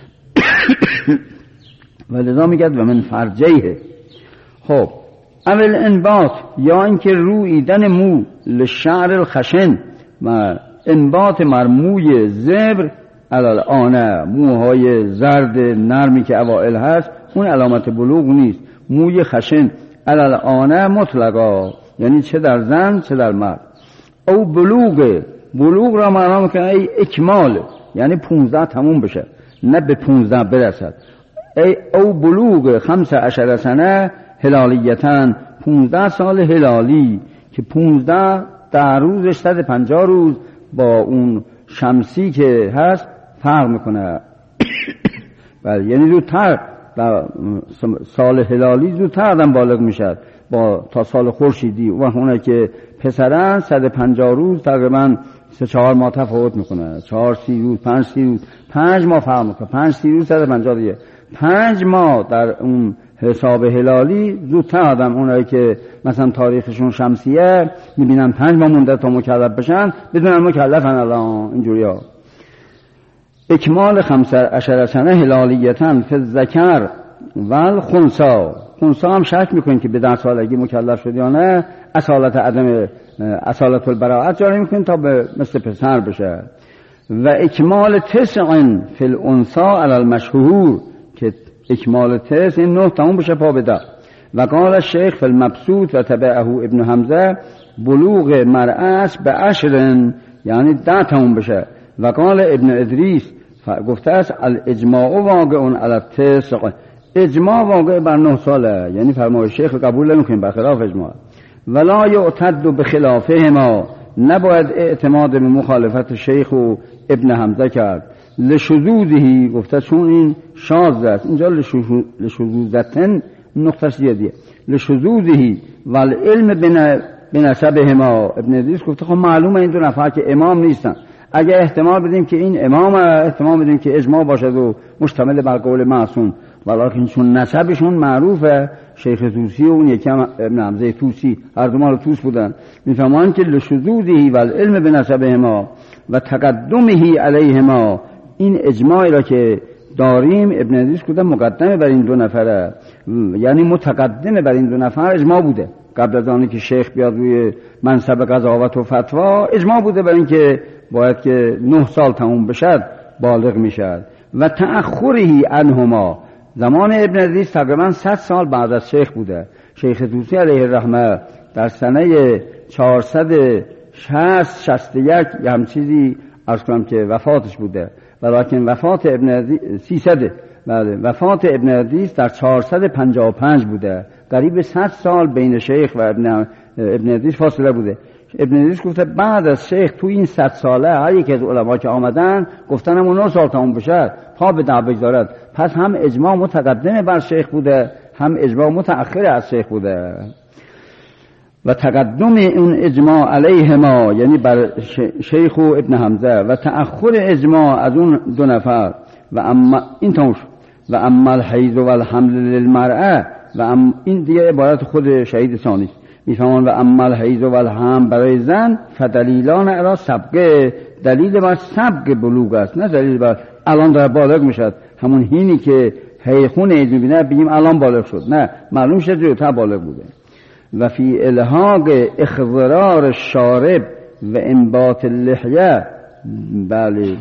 و لذا میگد و من فرجیه. خب اول انباط، یا اینکه رویدن مو لشعر الخشن، و انباط مرموی زبر علال آنه، موهای زرد نرمی که اوائل هست، اون علامت بلوغ نیست. موی خشن علال آنه مطلقا، یعنی چه در زن چه در مرد. او بلوغ را معنا میکنه ای اکمال، یعنی 15 تموم بشه، نه به 15 برسد. ای او بلوغ 15 سنه هلالیتن، 15 سال هلالی که 15 در روزش 150 روز با اون شمسی که هست فرق میکنه. بله، یعنی زودتر در سال هلالی زودتر آدم بالغ میشه با تا سال خورشیدی. و اونه که پسرن 150 روز تقریبا 3-4 ماه تفاوت میکنه، 4-30 روز 5-30 روز 5 ماه فرق میکنه، 5-30 روز 150 دیگه 5 ماه در اون حساب هلالی زودتر آدم اونایی که مثلا تاریخشون شمسیه میبینن 5 ماه مونده تا مکلف بشن، بدونن مکلفن الان اینجوری ها. اکمال 15 سنه هلالیتن فی الذکر و الخنثی. خنثی هم شک میکنین که به 10 سالگی مکلف شد یا نه، اصالت البراءت جاری میکنین تا به مثل پسر بشه. و اکمال 9 فی الانثی علی المشهور، که اکمال 9 این 9 تموم بشه پا به 10. و قال الشیخ فی المبسوط و تبعه ابن حمزه بلوغ مرأس به 10، یعنی 10 تموم بشه. و قال ابن ادریس گفته است الاجماع واقع علی 9، اجماع واقع بر 9 ساله، یعنی فرمای شیخ قبول نمی‌کنیم برخلاف اجماع. ولا یعتد بخلافهما، نباید اعتماد به مخالفت شیخ و ابن حمزه کرد. لشذوذه گفته چون این شاذ است، اینجا لشذوذتن نقطه زیادیه، لشذوذه والعلم به نسبهما. ابن ادریس گفته خب معلومه این دو نفر که امام نیستن، اگه احتمال بدیم که این امام، احتمال بدیم که اجماع باشد و مشتمل بر قول معصوم، ولکن چون نسبشون معروفه، شیخ طوسی و اون یکی هم ابن حمزه طوسی، هر دو مال طوس بودن، میفهمان که لشذوذه و العلم به نسبهما و تقدمه علیهما، این اجماعی را که داریم ابن ادریس گفته مقدمه بر این دو نفره، یعنی متقدمه بر این دو نفر اجماع بوده. قبل از آنی که شیخ بیاد روی منصب قضاوت و فتوا، اجماع بوده بر این که باید که 9 سال تموم بشد بالغ میشد. و تأخره عنهما، زمان ابن ادریس تقریبا 100 سال بعد از شیخ بوده. شیخ طوسی علیه الرحمه در سنه 461 یا هم چیزی عرض کنم که وفاتش بوده، ولیکن وفات ابن ادریس 300 وفات ابن ادریس در 455 بوده. قریب 100 سال بین شیخ و ابن ادریس فاصله بوده. ابن ادریس گفته بعد از شیخ تو این 100 ساله هر یک از علما که آمدن گفتن همون 9 سال تموم بشه پا به دعوی دارد، پس هم اجماع متقدم بر شیخ بوده، هم اجماع متأخر از شیخ بوده. و تقدم اون اجماع علیهما یعنی بر شیخ و ابن حمزه، و تأخر اجماع از اون دو نفر. و اما این تموش و اما الحیض و الحمل للمرأه، و این دیگه عبارت خود شهید ثانی میفهمان. و اما الحیض و الحمل برای زن فدلیلان علی سبق، دلیل بر سبق بلوغ است، نه دلیل بر الان داره بالغ میشد، همون هینی که خون عید میبینه بگیم الان بالغ شد، نه، معلوم شد زودتر بالغ بوده. و فی الحاق اخضرار الشارب و انبات اللحیه، بله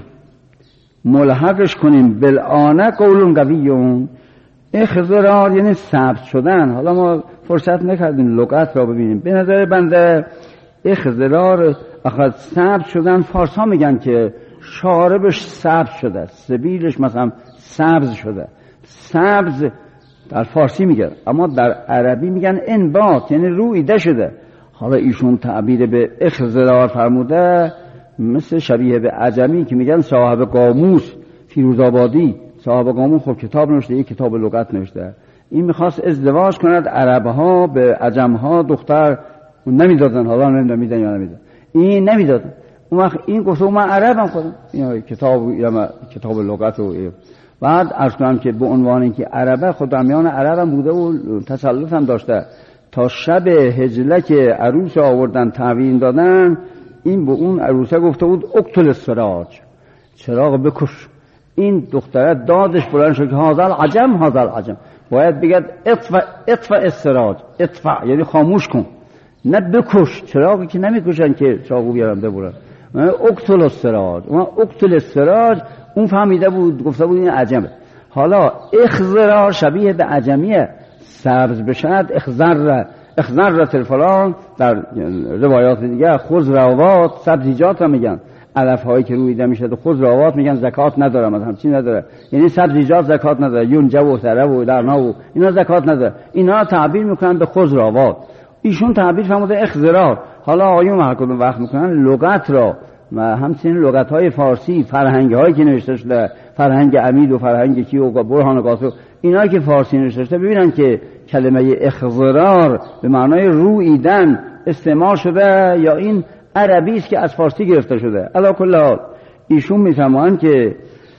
ملحقش کنیم بالآنه قول قویون. اخضرار یعنی سبز شدن. حالا ما فرصت نکردیم لغت را ببینیم. به نظر بنده اخضرار اخذ سبز شدن، فارس ها میگن که شاربش سبز شده، سبیلش مثلا سبز شده، سبز در فارسی میگن، اما در عربی میگن انبات یعنی رویده شده. حالا ایشون تعبیر به اخضرار فرموده، مثل شبیه به عجمی که میگن صاحب قاموس، فیروزآبادی صاحب قاموس خب کتاب نوشته، یک کتاب لغت نوشته. این میخواست ازدواج کند، عربها به عجمها دختر نمیدادن، حالا نمیدن یا نمیدن، این نمیدادن. اون وقت این گفته من عربم خودم، این کتاب لغت و بعد عرض کنم که به عنوان اینکه عربه خود درمیان عربم بوده و تسلط هم داشته، تا شب هجله که عروس آوردن تعویض دادن، این به اون عروسه گفته بود اقتل السراج، چراغ بکش. این دختره دادش بلند شد که هذا العجم، باید بگد اطفع السراج، اطفع یعنی خاموش کن، نه بکش، چراغی که نمیکشن که چاقو بیارن ببرن. اقتل السراج، اقتل السراج اون فهمیده بود، گفته بود این عجمه. حالا اخضرار شبیه به عجمیه، سبز بشد، اخضرت الفلان، در روایات دیگه خضروات سبزیجات هم میگن، علف هایی که رویده میشه خضروات میگن زکات نداره، مثلا چی نداره، یعنی سبزیجات زکات نداره، یونجه و سره و درنا و اینا زکات نداره، اینا تعبیر میکنن به خضروات، ایشون تعبیر فرموده اخضرار. حالا آقایون هر کدوم وقت میکنن لغت را و همچنین لغت‌های فارسی، فرهنگ‌هایی که نوشته شده، فرهنگ امید و فرهنگ کی و برهان قاسم، اینا که فارسی نوشته شده، ببینن که کلمه اخضرار به معنای رویدن استعمال شده یا این عربی است که از فارسی گرفته شده. علی کل حال ایشون میفهمن که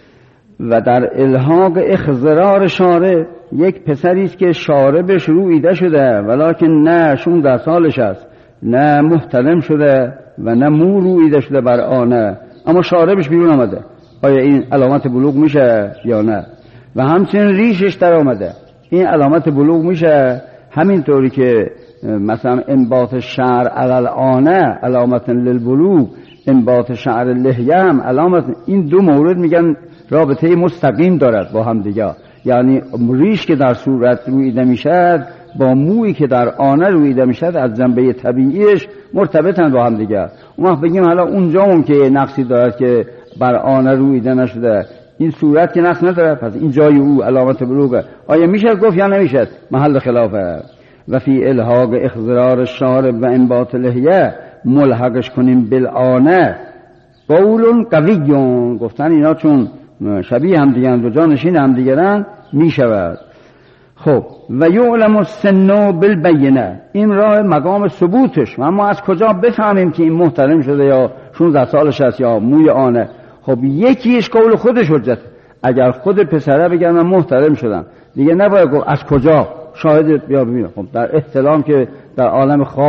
و در الحاق اخضرار شارب، یک پسری است که شاربش رویده شده ولکن نه 16 سالش است، نه محتلم شده و نه مو رویده شده بر آنه، اما شاربش بیرون آمده، آیا این علامت بلوغ میشه یا نه؟ و همچنین ریشش در آمده، این علامت بلوغ میشه. همینطوری که مثلا انبات شعر علل آنه علامت للبلوغ، انبات شعر لحیه هم علامت. این دو مورد میگن رابطه مستقیم دارد با هم دیگه، یعنی ریش که در صورت رویده میشد با مویی که در آنه رویده میشد از جنبه طبیعیش مرتبطن با هم دیگه. اون وقت بگیم حالا اونجا هم که نقصی دارد که بر آنه رویده نشده، این صورت که نقص نداره، پس این جای او علامت بلوغه، آیا میشه گفت یا نمیشه؟ محل خلافه. و فی الحاق اخضرار الشارب و انبات لحیه ملحقش کنیم بالآنه قول قوی، گفتن اینا چون شبیه هم دیگرن و جانشین هم دیگرن میشود. خب و یعلم السن بالبینه، این راه مقام ثبوتش. اما از کجا بفهمیم که این محترم شده یا 16 سالش است یا موی آنه؟ خب یکیش قول خودش حجت. اگر خود پسره بگه من محترم شدم، دیگه نباید گفت از کجا شاهد بیا ببینه. خب در احتلام که در عالم خواب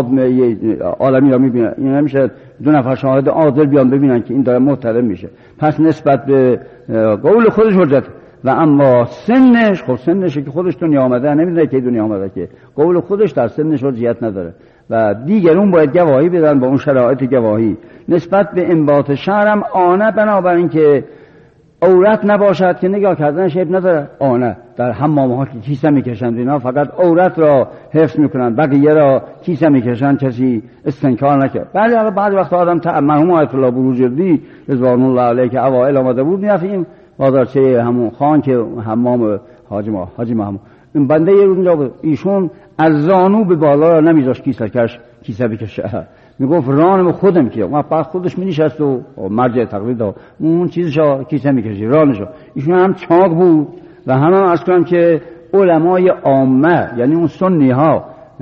عالمی را میبینه، این نمیشه 2 نفر شاهد عادل بیان ببینن که این داره محترم میشه. پس نسبت به قول خودش حجت. و اما سنش، خب سنش که خودش دنیا آمده، نمیدونه که دنیا آمده، که قول خودش در سنش حجیت نداره و دیگرون باید گواهی بدن با اون شرایط گواهی. نسبت به انباط شرم آنه، بنابراین که عورت نباشد که نگاه کردنش عیب نداره. آنه در حمام‌ها که کیسه میکشند اینا فقط عورت را حفظ میکنن، بقیه را کیسه میکشن، کسی استنکار نکرد. بعضی وقت آدم مرحوم آیت الله بروجردی رضوان الله علیه که اوایل آمده بود، میرفتیم بازارچه همون خان که حمام حاجی محمود، این بنده یه روز اونجا بود، ایشون از زانو به بالا را نمیذاشت کیسه بکشه. میگفت رانم خودم که ما بعد خودش مینشست و مرجع تقلید داد اون چیزشو کیسه میکشی رانشو. ایشون هم چاق بود و هم عرض کنم که علمای عامه یعنی اون سنی ها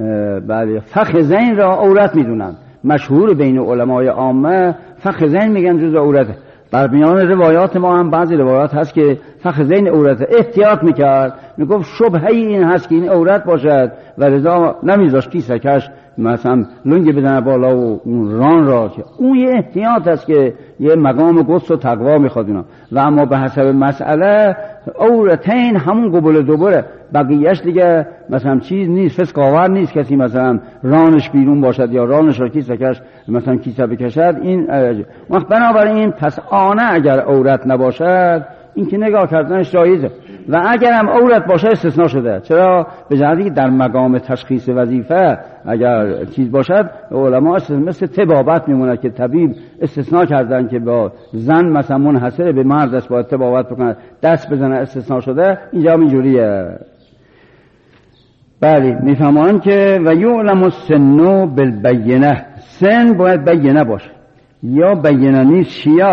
بله فخ زین را عورت میدونن. مشهور بین علمای عامه فخ زین میگن جز عورت. در میان روایات ما هم بعضی روایات هست که فخ زین عورت. احتیاط میکرد، میگفت شبهه این هست که این عورت باشد و رضا نمیذاشت کیسه کش مثلا لنگ بدن بالا و اون ران را، اون یه احتیاط است که یه مقام قدس و تقوا میخواد اینا. و اما به حسب مسئله عورتین همون قبول دوباره، بقیهش دیگه مثلا چیز نیست، فسقاور نیست کسی مثلا رانش بیرون باشد یا رانش را کیسه کش مثلا کیسه بکشد. این وقت بنابراین پس آنه اگر عورت نباشد این که نگاه کردنش جایزه و اگر هم عورت باشه استثناء شده. چرا؟ به جهتی که در مقام تشخیص وظیفه اگر چیز باشد علما مثل طبابت میمونه که طبیب استثناء کردن که با زن مثلا منحصر به مرد است باید طبابت بکنه، دست بزنه استثناء شده. اینجا هم اینجوریه. بله میفهمان که و یعلم السن بالبینه، سن باید بینه باشه یا بینه نیست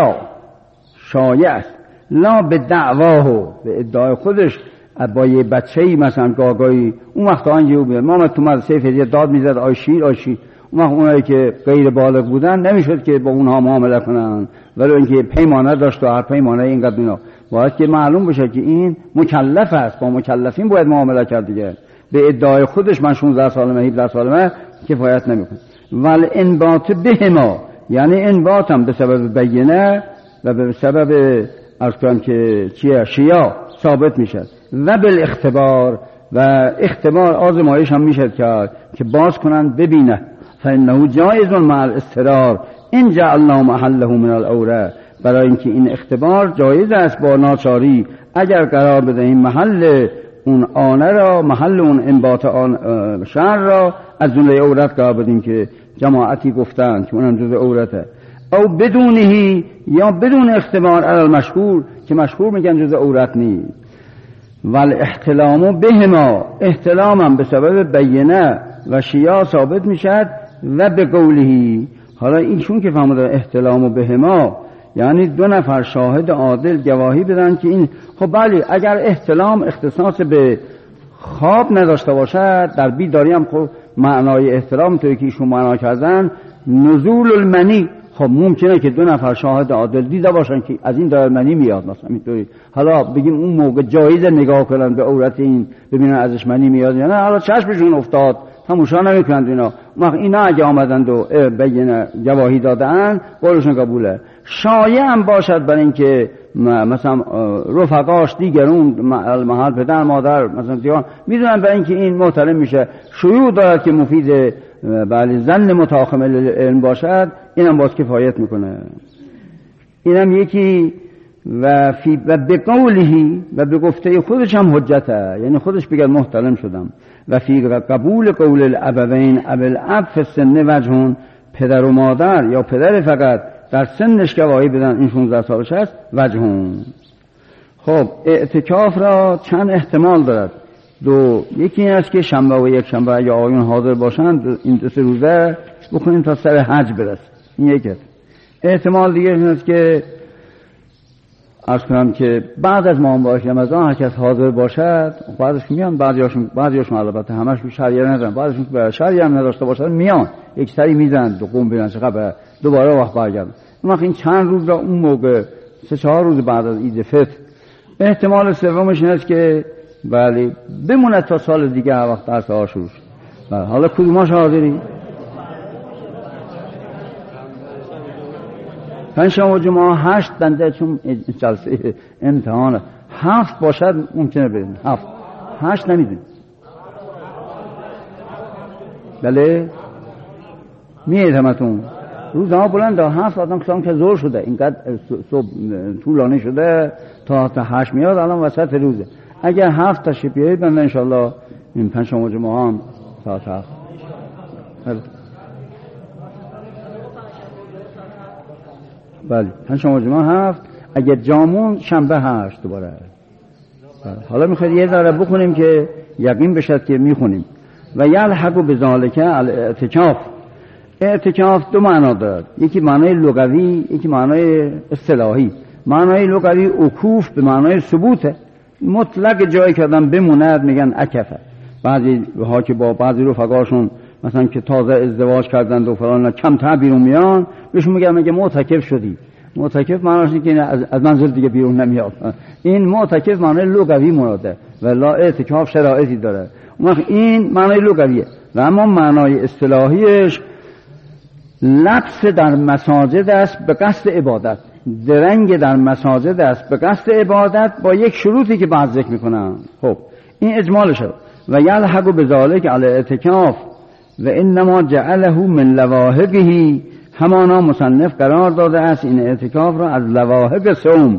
شایع است، لا به دعواه به ادعای خودش. با یه بچه‌ای مثلا گاگایی اون وقت آنجا بود ما تو مدرسه فقیه داد میزد آشیر اون وقت اونایی که غیر بالغ بودن نمیشد که با اونها معامله کنن، ولی اینکه پیمانه داشت و هر پیمانه اینقدر اینا باید که معلوم بشه که این مکلف است، با مکلفین باید معامله کرد دیگه. به ادعای خودش من 16 سالمه 17 سالمه کفایت نمیکنه. ول انبات بهما یعنی انباتم به سبب بینه و به سبب از کنم که چیه شیعه ثابت میشد و بالاختبار و اختبار آزمایش هم میشد که باز کنن ببینه. فانه جایز مع الاضطرار ان جعلنا محله من العوره، برای اینکه این اختبار جایز است با ناچاری اگر قرار بدهیم محل اون آنه را، محل اون انبات آن شر را از جمله عورت قرار بدیم که جماعتی گفتند که اونم جز عورته. او بدونهی یا بدون اختبار علی المشهور که مشهور میگن جز عورت نیست. ول احتلام بهما احتلامم به سبب بینه و شیعه ثابت میشد و به قولهی. حالا اینشون که فهمده احتلام بهما یعنی 2 نفر شاهد عادل گواهی بدن که این خب بله اگر احتلام اختصاص به خواب نداشته باشد در بیداری هم خب معنای احتلام توی که ایشون معنا کردن نزول المنی. خب ممکنه که 2 نفر شاهد عادل دیده باشن که از این داره منی میاد مثلا اینطوری. حالا بگیم اون موقع جایزه نگاه کنن به عورت این ببینن ازش منی میاد یا نه، حالا چشمشون افتاد تماشا نمیکنند اینا. وقت اینا اگه آمدند و بگن گواهی دادن قولشون قبوله. شایع هم باشد برای اینکه مثلا رفقاش دیگرون محل پدر مادر مثلا دیگران میدونن برای اینکه این محترم میشه، شیوع دارد که مفید بله زن متاخم علم باشد، اینم باز کفایت میکنه. اینم یکی و به قولهی و به گفته خودش هم حجته، یعنی خودش بگه محترم شدم. و فی قبول قول الابوین ابل اب فی السن وجهون، پدر و مادر یا پدر فقط در سنش گواهی بدن این 16 سالش هست وجهون. خب اعتکاف را چند احتمال دارد. یکی این است که شنبه و یک شنبه یا آقایون حاضر باشند این 2-3 روزه بکنیم تا سر حج برس. این یکی. احتمال دیگه این است که عرض کنم که بعد از ماه مبارک رمضان هر کس حاضر باشد، بعدش میان، بعضیاشون البته همشون شرعیه ندارن، بعضیشون که شرعیه هم نداشته باشن میان یک سری میزنن دو قوم بیرن چه خبره، دوباره وقت برگردن. این چند روز را اون موقع 3-4 روز بعد از عید فطر احتمال سومش این است که بله بمونه تا سال دیگه وقت درس ها شروع شد. بله حالا کدوماش حاضری؟ پنجشنبه و جمعه 8 بنده چون جلسه امتحانه 7 باشد ممکنه بریم 7 نمیدونیم. بله میید همتون روزها بلنده 7 آدم کسان که زور شده اینقدر صبح طولانی شده تا 8 میاد الان وسط روزه. اگر 7 تشریف بیایید بنده انشالله این پنجشنبه و جمعه هم ساعت 7. بله پنجشنبه و جمعه 7 اگر جامون شنبه 8 دوباره. حالا میخواید یه ذره بخونیم که یقین بشد که میخونیم. و یلحق بذالک الاعتکاف. اعتکاف دو معنا دارد، یکی معنای لغوی یکی معنای اصطلاحی. معنای لغوی عکوف به معنای ثبوته، مطلق جایی که آدم بموند میگن عکفه. بعضی ها که با بعضی رفقاشون مثلا که تازه ازدواج کردند و فلان کمتر بیرون میان بهشون میگن مگه معتکف شدی؟ معتکف معناش اینه که از منزل دیگه بیرون نمیاد. این معتکف معنای لغوی مراده و لا اعتکاف شرایطی داره. این معنای لغویه. و اما معنای اصطلاحیش لبس در مساجد است به قصد عبادت، درنگ در مساجد است به قصد عبادت با یک شروطی که بعد ذکر میکنم. خب این اجمالش شد. و یلحق بذالک علی اعتکاف و انما جعله من لواحقه. همانا مصنف قرار داده است این اعتکاف را از لواحق صوم.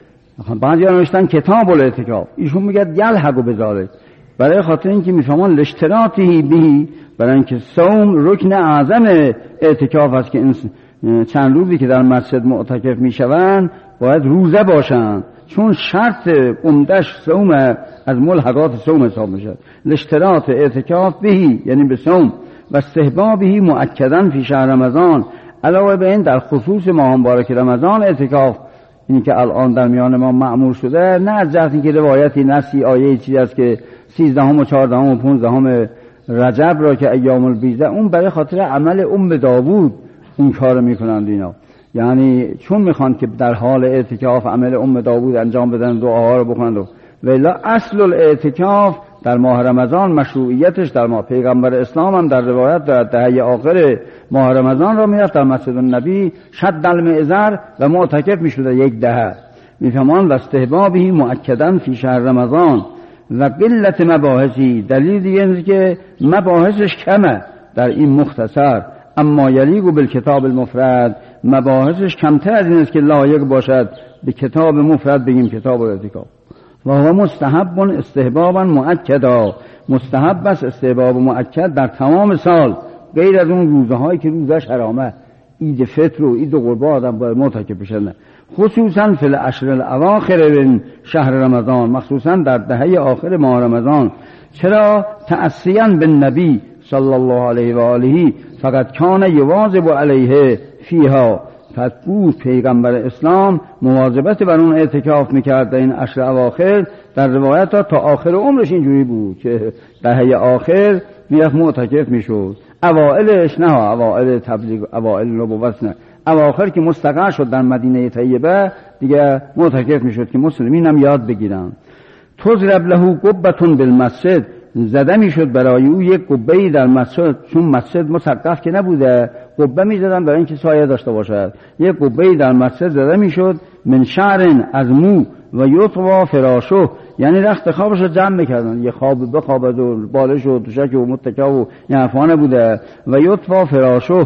بعضی ها نوشتن کتاب الاعتکاف، ایشون میگه یلحق بذالک برای خاطر اینکه میفهمون لاشتراطه به، برای اینکه صوم رکن اعظم اعتکاف است که این چند روزی که در مسجد معتکف میشوند باید روزه باشند، چون شرط عمدش صوم از ملحقات صوم حساب میشه. لاشتراط اعتکاف به یعنی به صوم و استحبابه مؤکدا فی شهر رمضان. علاوه بر این در خصوص ماه مبارک رمضان اعتکاف اینی که الان در میان ما معمول شده، نه از جهت اینکه روایتی نصی آیه چیزی است که 13 و 14 و 15 رجب را که ایام البیض، اون برای خاطر عمل داوود اون کار میکنند اینا، یعنی چون میخوان که در حال اعتکاف عمل داوود انجام بدن، دعاها رو بکنند. و ولی اصل الاعتکاف در ماه رمضان مشروعیتش در ماه پیغمبر اسلام هم در روایت در دهه آخر ماه رمضان را میرفت در مسجد النبی شد المعذر و معتکف میشده یک دهه. میفهمان و استحبابه مؤکدا فی شهر رمضان و قلت مباحثی. دلیل دیگه که مباحثش کمه در این مختصر، اما یلیق بالکتاب المفرد، مباحثش کمتر از این است که لایق باشد به کتاب مفرد بگیم کتاب الاعتکاف. و هو مستحب استحبابا مؤکدا، مستحب است استحباب مؤکد در تمام سال غیر از اون روزهایی که روزش حرامه، عید فطر و عید قربان آدم باید معتکف بشن، خصوصا فی العشر الاواخر من شهر رمضان، مخصوصا در دهه آخر ماه رمضان. چرا؟ تأسیاً بالنبی صلی الله علیه و آله فقط کان یواظب علیه فیها. پس بود پیغمبر اسلام مواظبت بر اون اعتکاف میکرد در این عشر اواخر. در روایت ها تا آخر عمرش اینجوری بود که دهه آخر میرفت معتکف میشد. اوائلش نه، اوائل تبلیغ، اوائل نبوت نه، اواخر که مستقر شد در مدینه طیبه دیگه معتکف میشد که مسلمین هم یاد بگیرن. تضرب له قبة بالمسجد، زده میشد برای او یک قبه‌ای در مسجد، چون مسجد مسقف که نبوده، قبه میزدن برای اینکه سایه داشته باشد. یک قبه‌ای در مسجد زده میشد من شعر از مو و یطوی فراشو، یعنی رخت خوابش رو جمع میکردن، یه خواب بخوابد و بالش و دوشک و متکا و این حرفا نبوده. و یطوی فراشو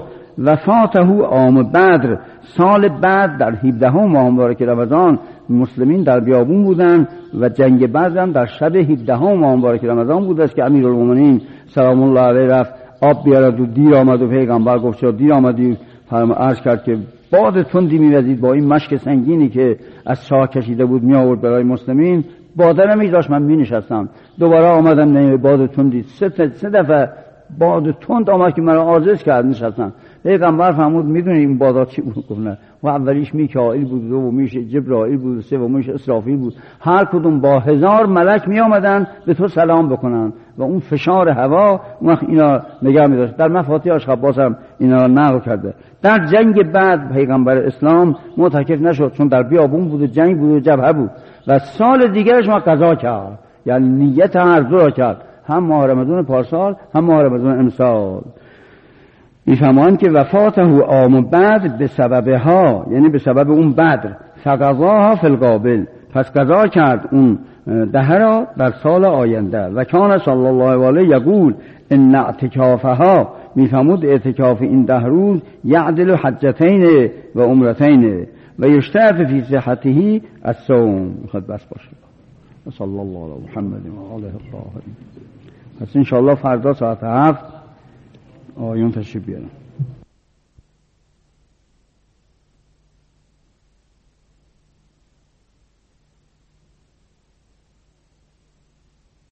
وفاته عام بدر، سال بعد در 17 ماه مبارک رمضان مسلمین در بیابون بودن و جنگ بدر هم در شب 17 ماه مبارک رمضان بود است که امیرالمومنین سلام الله علیه رفت آب بیارد و دیر آمد و پیغمبر گفت چرا دیر آمدی؟ عرض کرد که باد تندی میوزید با این مشک سنگینی که از چاه کشیده بود می آورد برای مسلمین، باده نمیذاشت من می نشستم. دوباره آمدم نه باد تندی، سه دفعه باد تند آمد که مرا عاجز کرد نشستم. پیغمبر فرمود میدونی این بادا چی بود؟ گفت نه. و اولیش میکائیل بود، دومیش جبرائیل بود، سومیش اسرافیل بود. هر کدوم با 1000 ملک می آمدن به تو سلام بکنن و اون فشار هوا اون وقت اینا نگه می داشت. در مفاتیح اشخاص هم اینا را نقل کرده. در جنگ بعد پیغمبر اسلام معتکف نشد، چون در بیابون بود و جنگ بود و جبهه بود و سال دیگرش ما قضا کرد، یعنی نیت هر دو را کرد، هم ماه رمضان پارسال هم ماه رمضان امسال. میفهمان که وفاته عام بدر به سببها، یعنی به سبب اون بدر، فقضاها فی القابل، پس قضا کرد اون دهه را در سال آینده. و کان صلی الله علیه یقول ان اعتکافها، میفهمود اعتکاف این 10 روز یعدل حجتین و عمرتین و یشترط فی صحته الصوم. میخواد بس باشه. صلی الله علی محمد و آله الطاهرین. پس ان شاء الله فردا ساعت 7 آیون تشریف بیارم.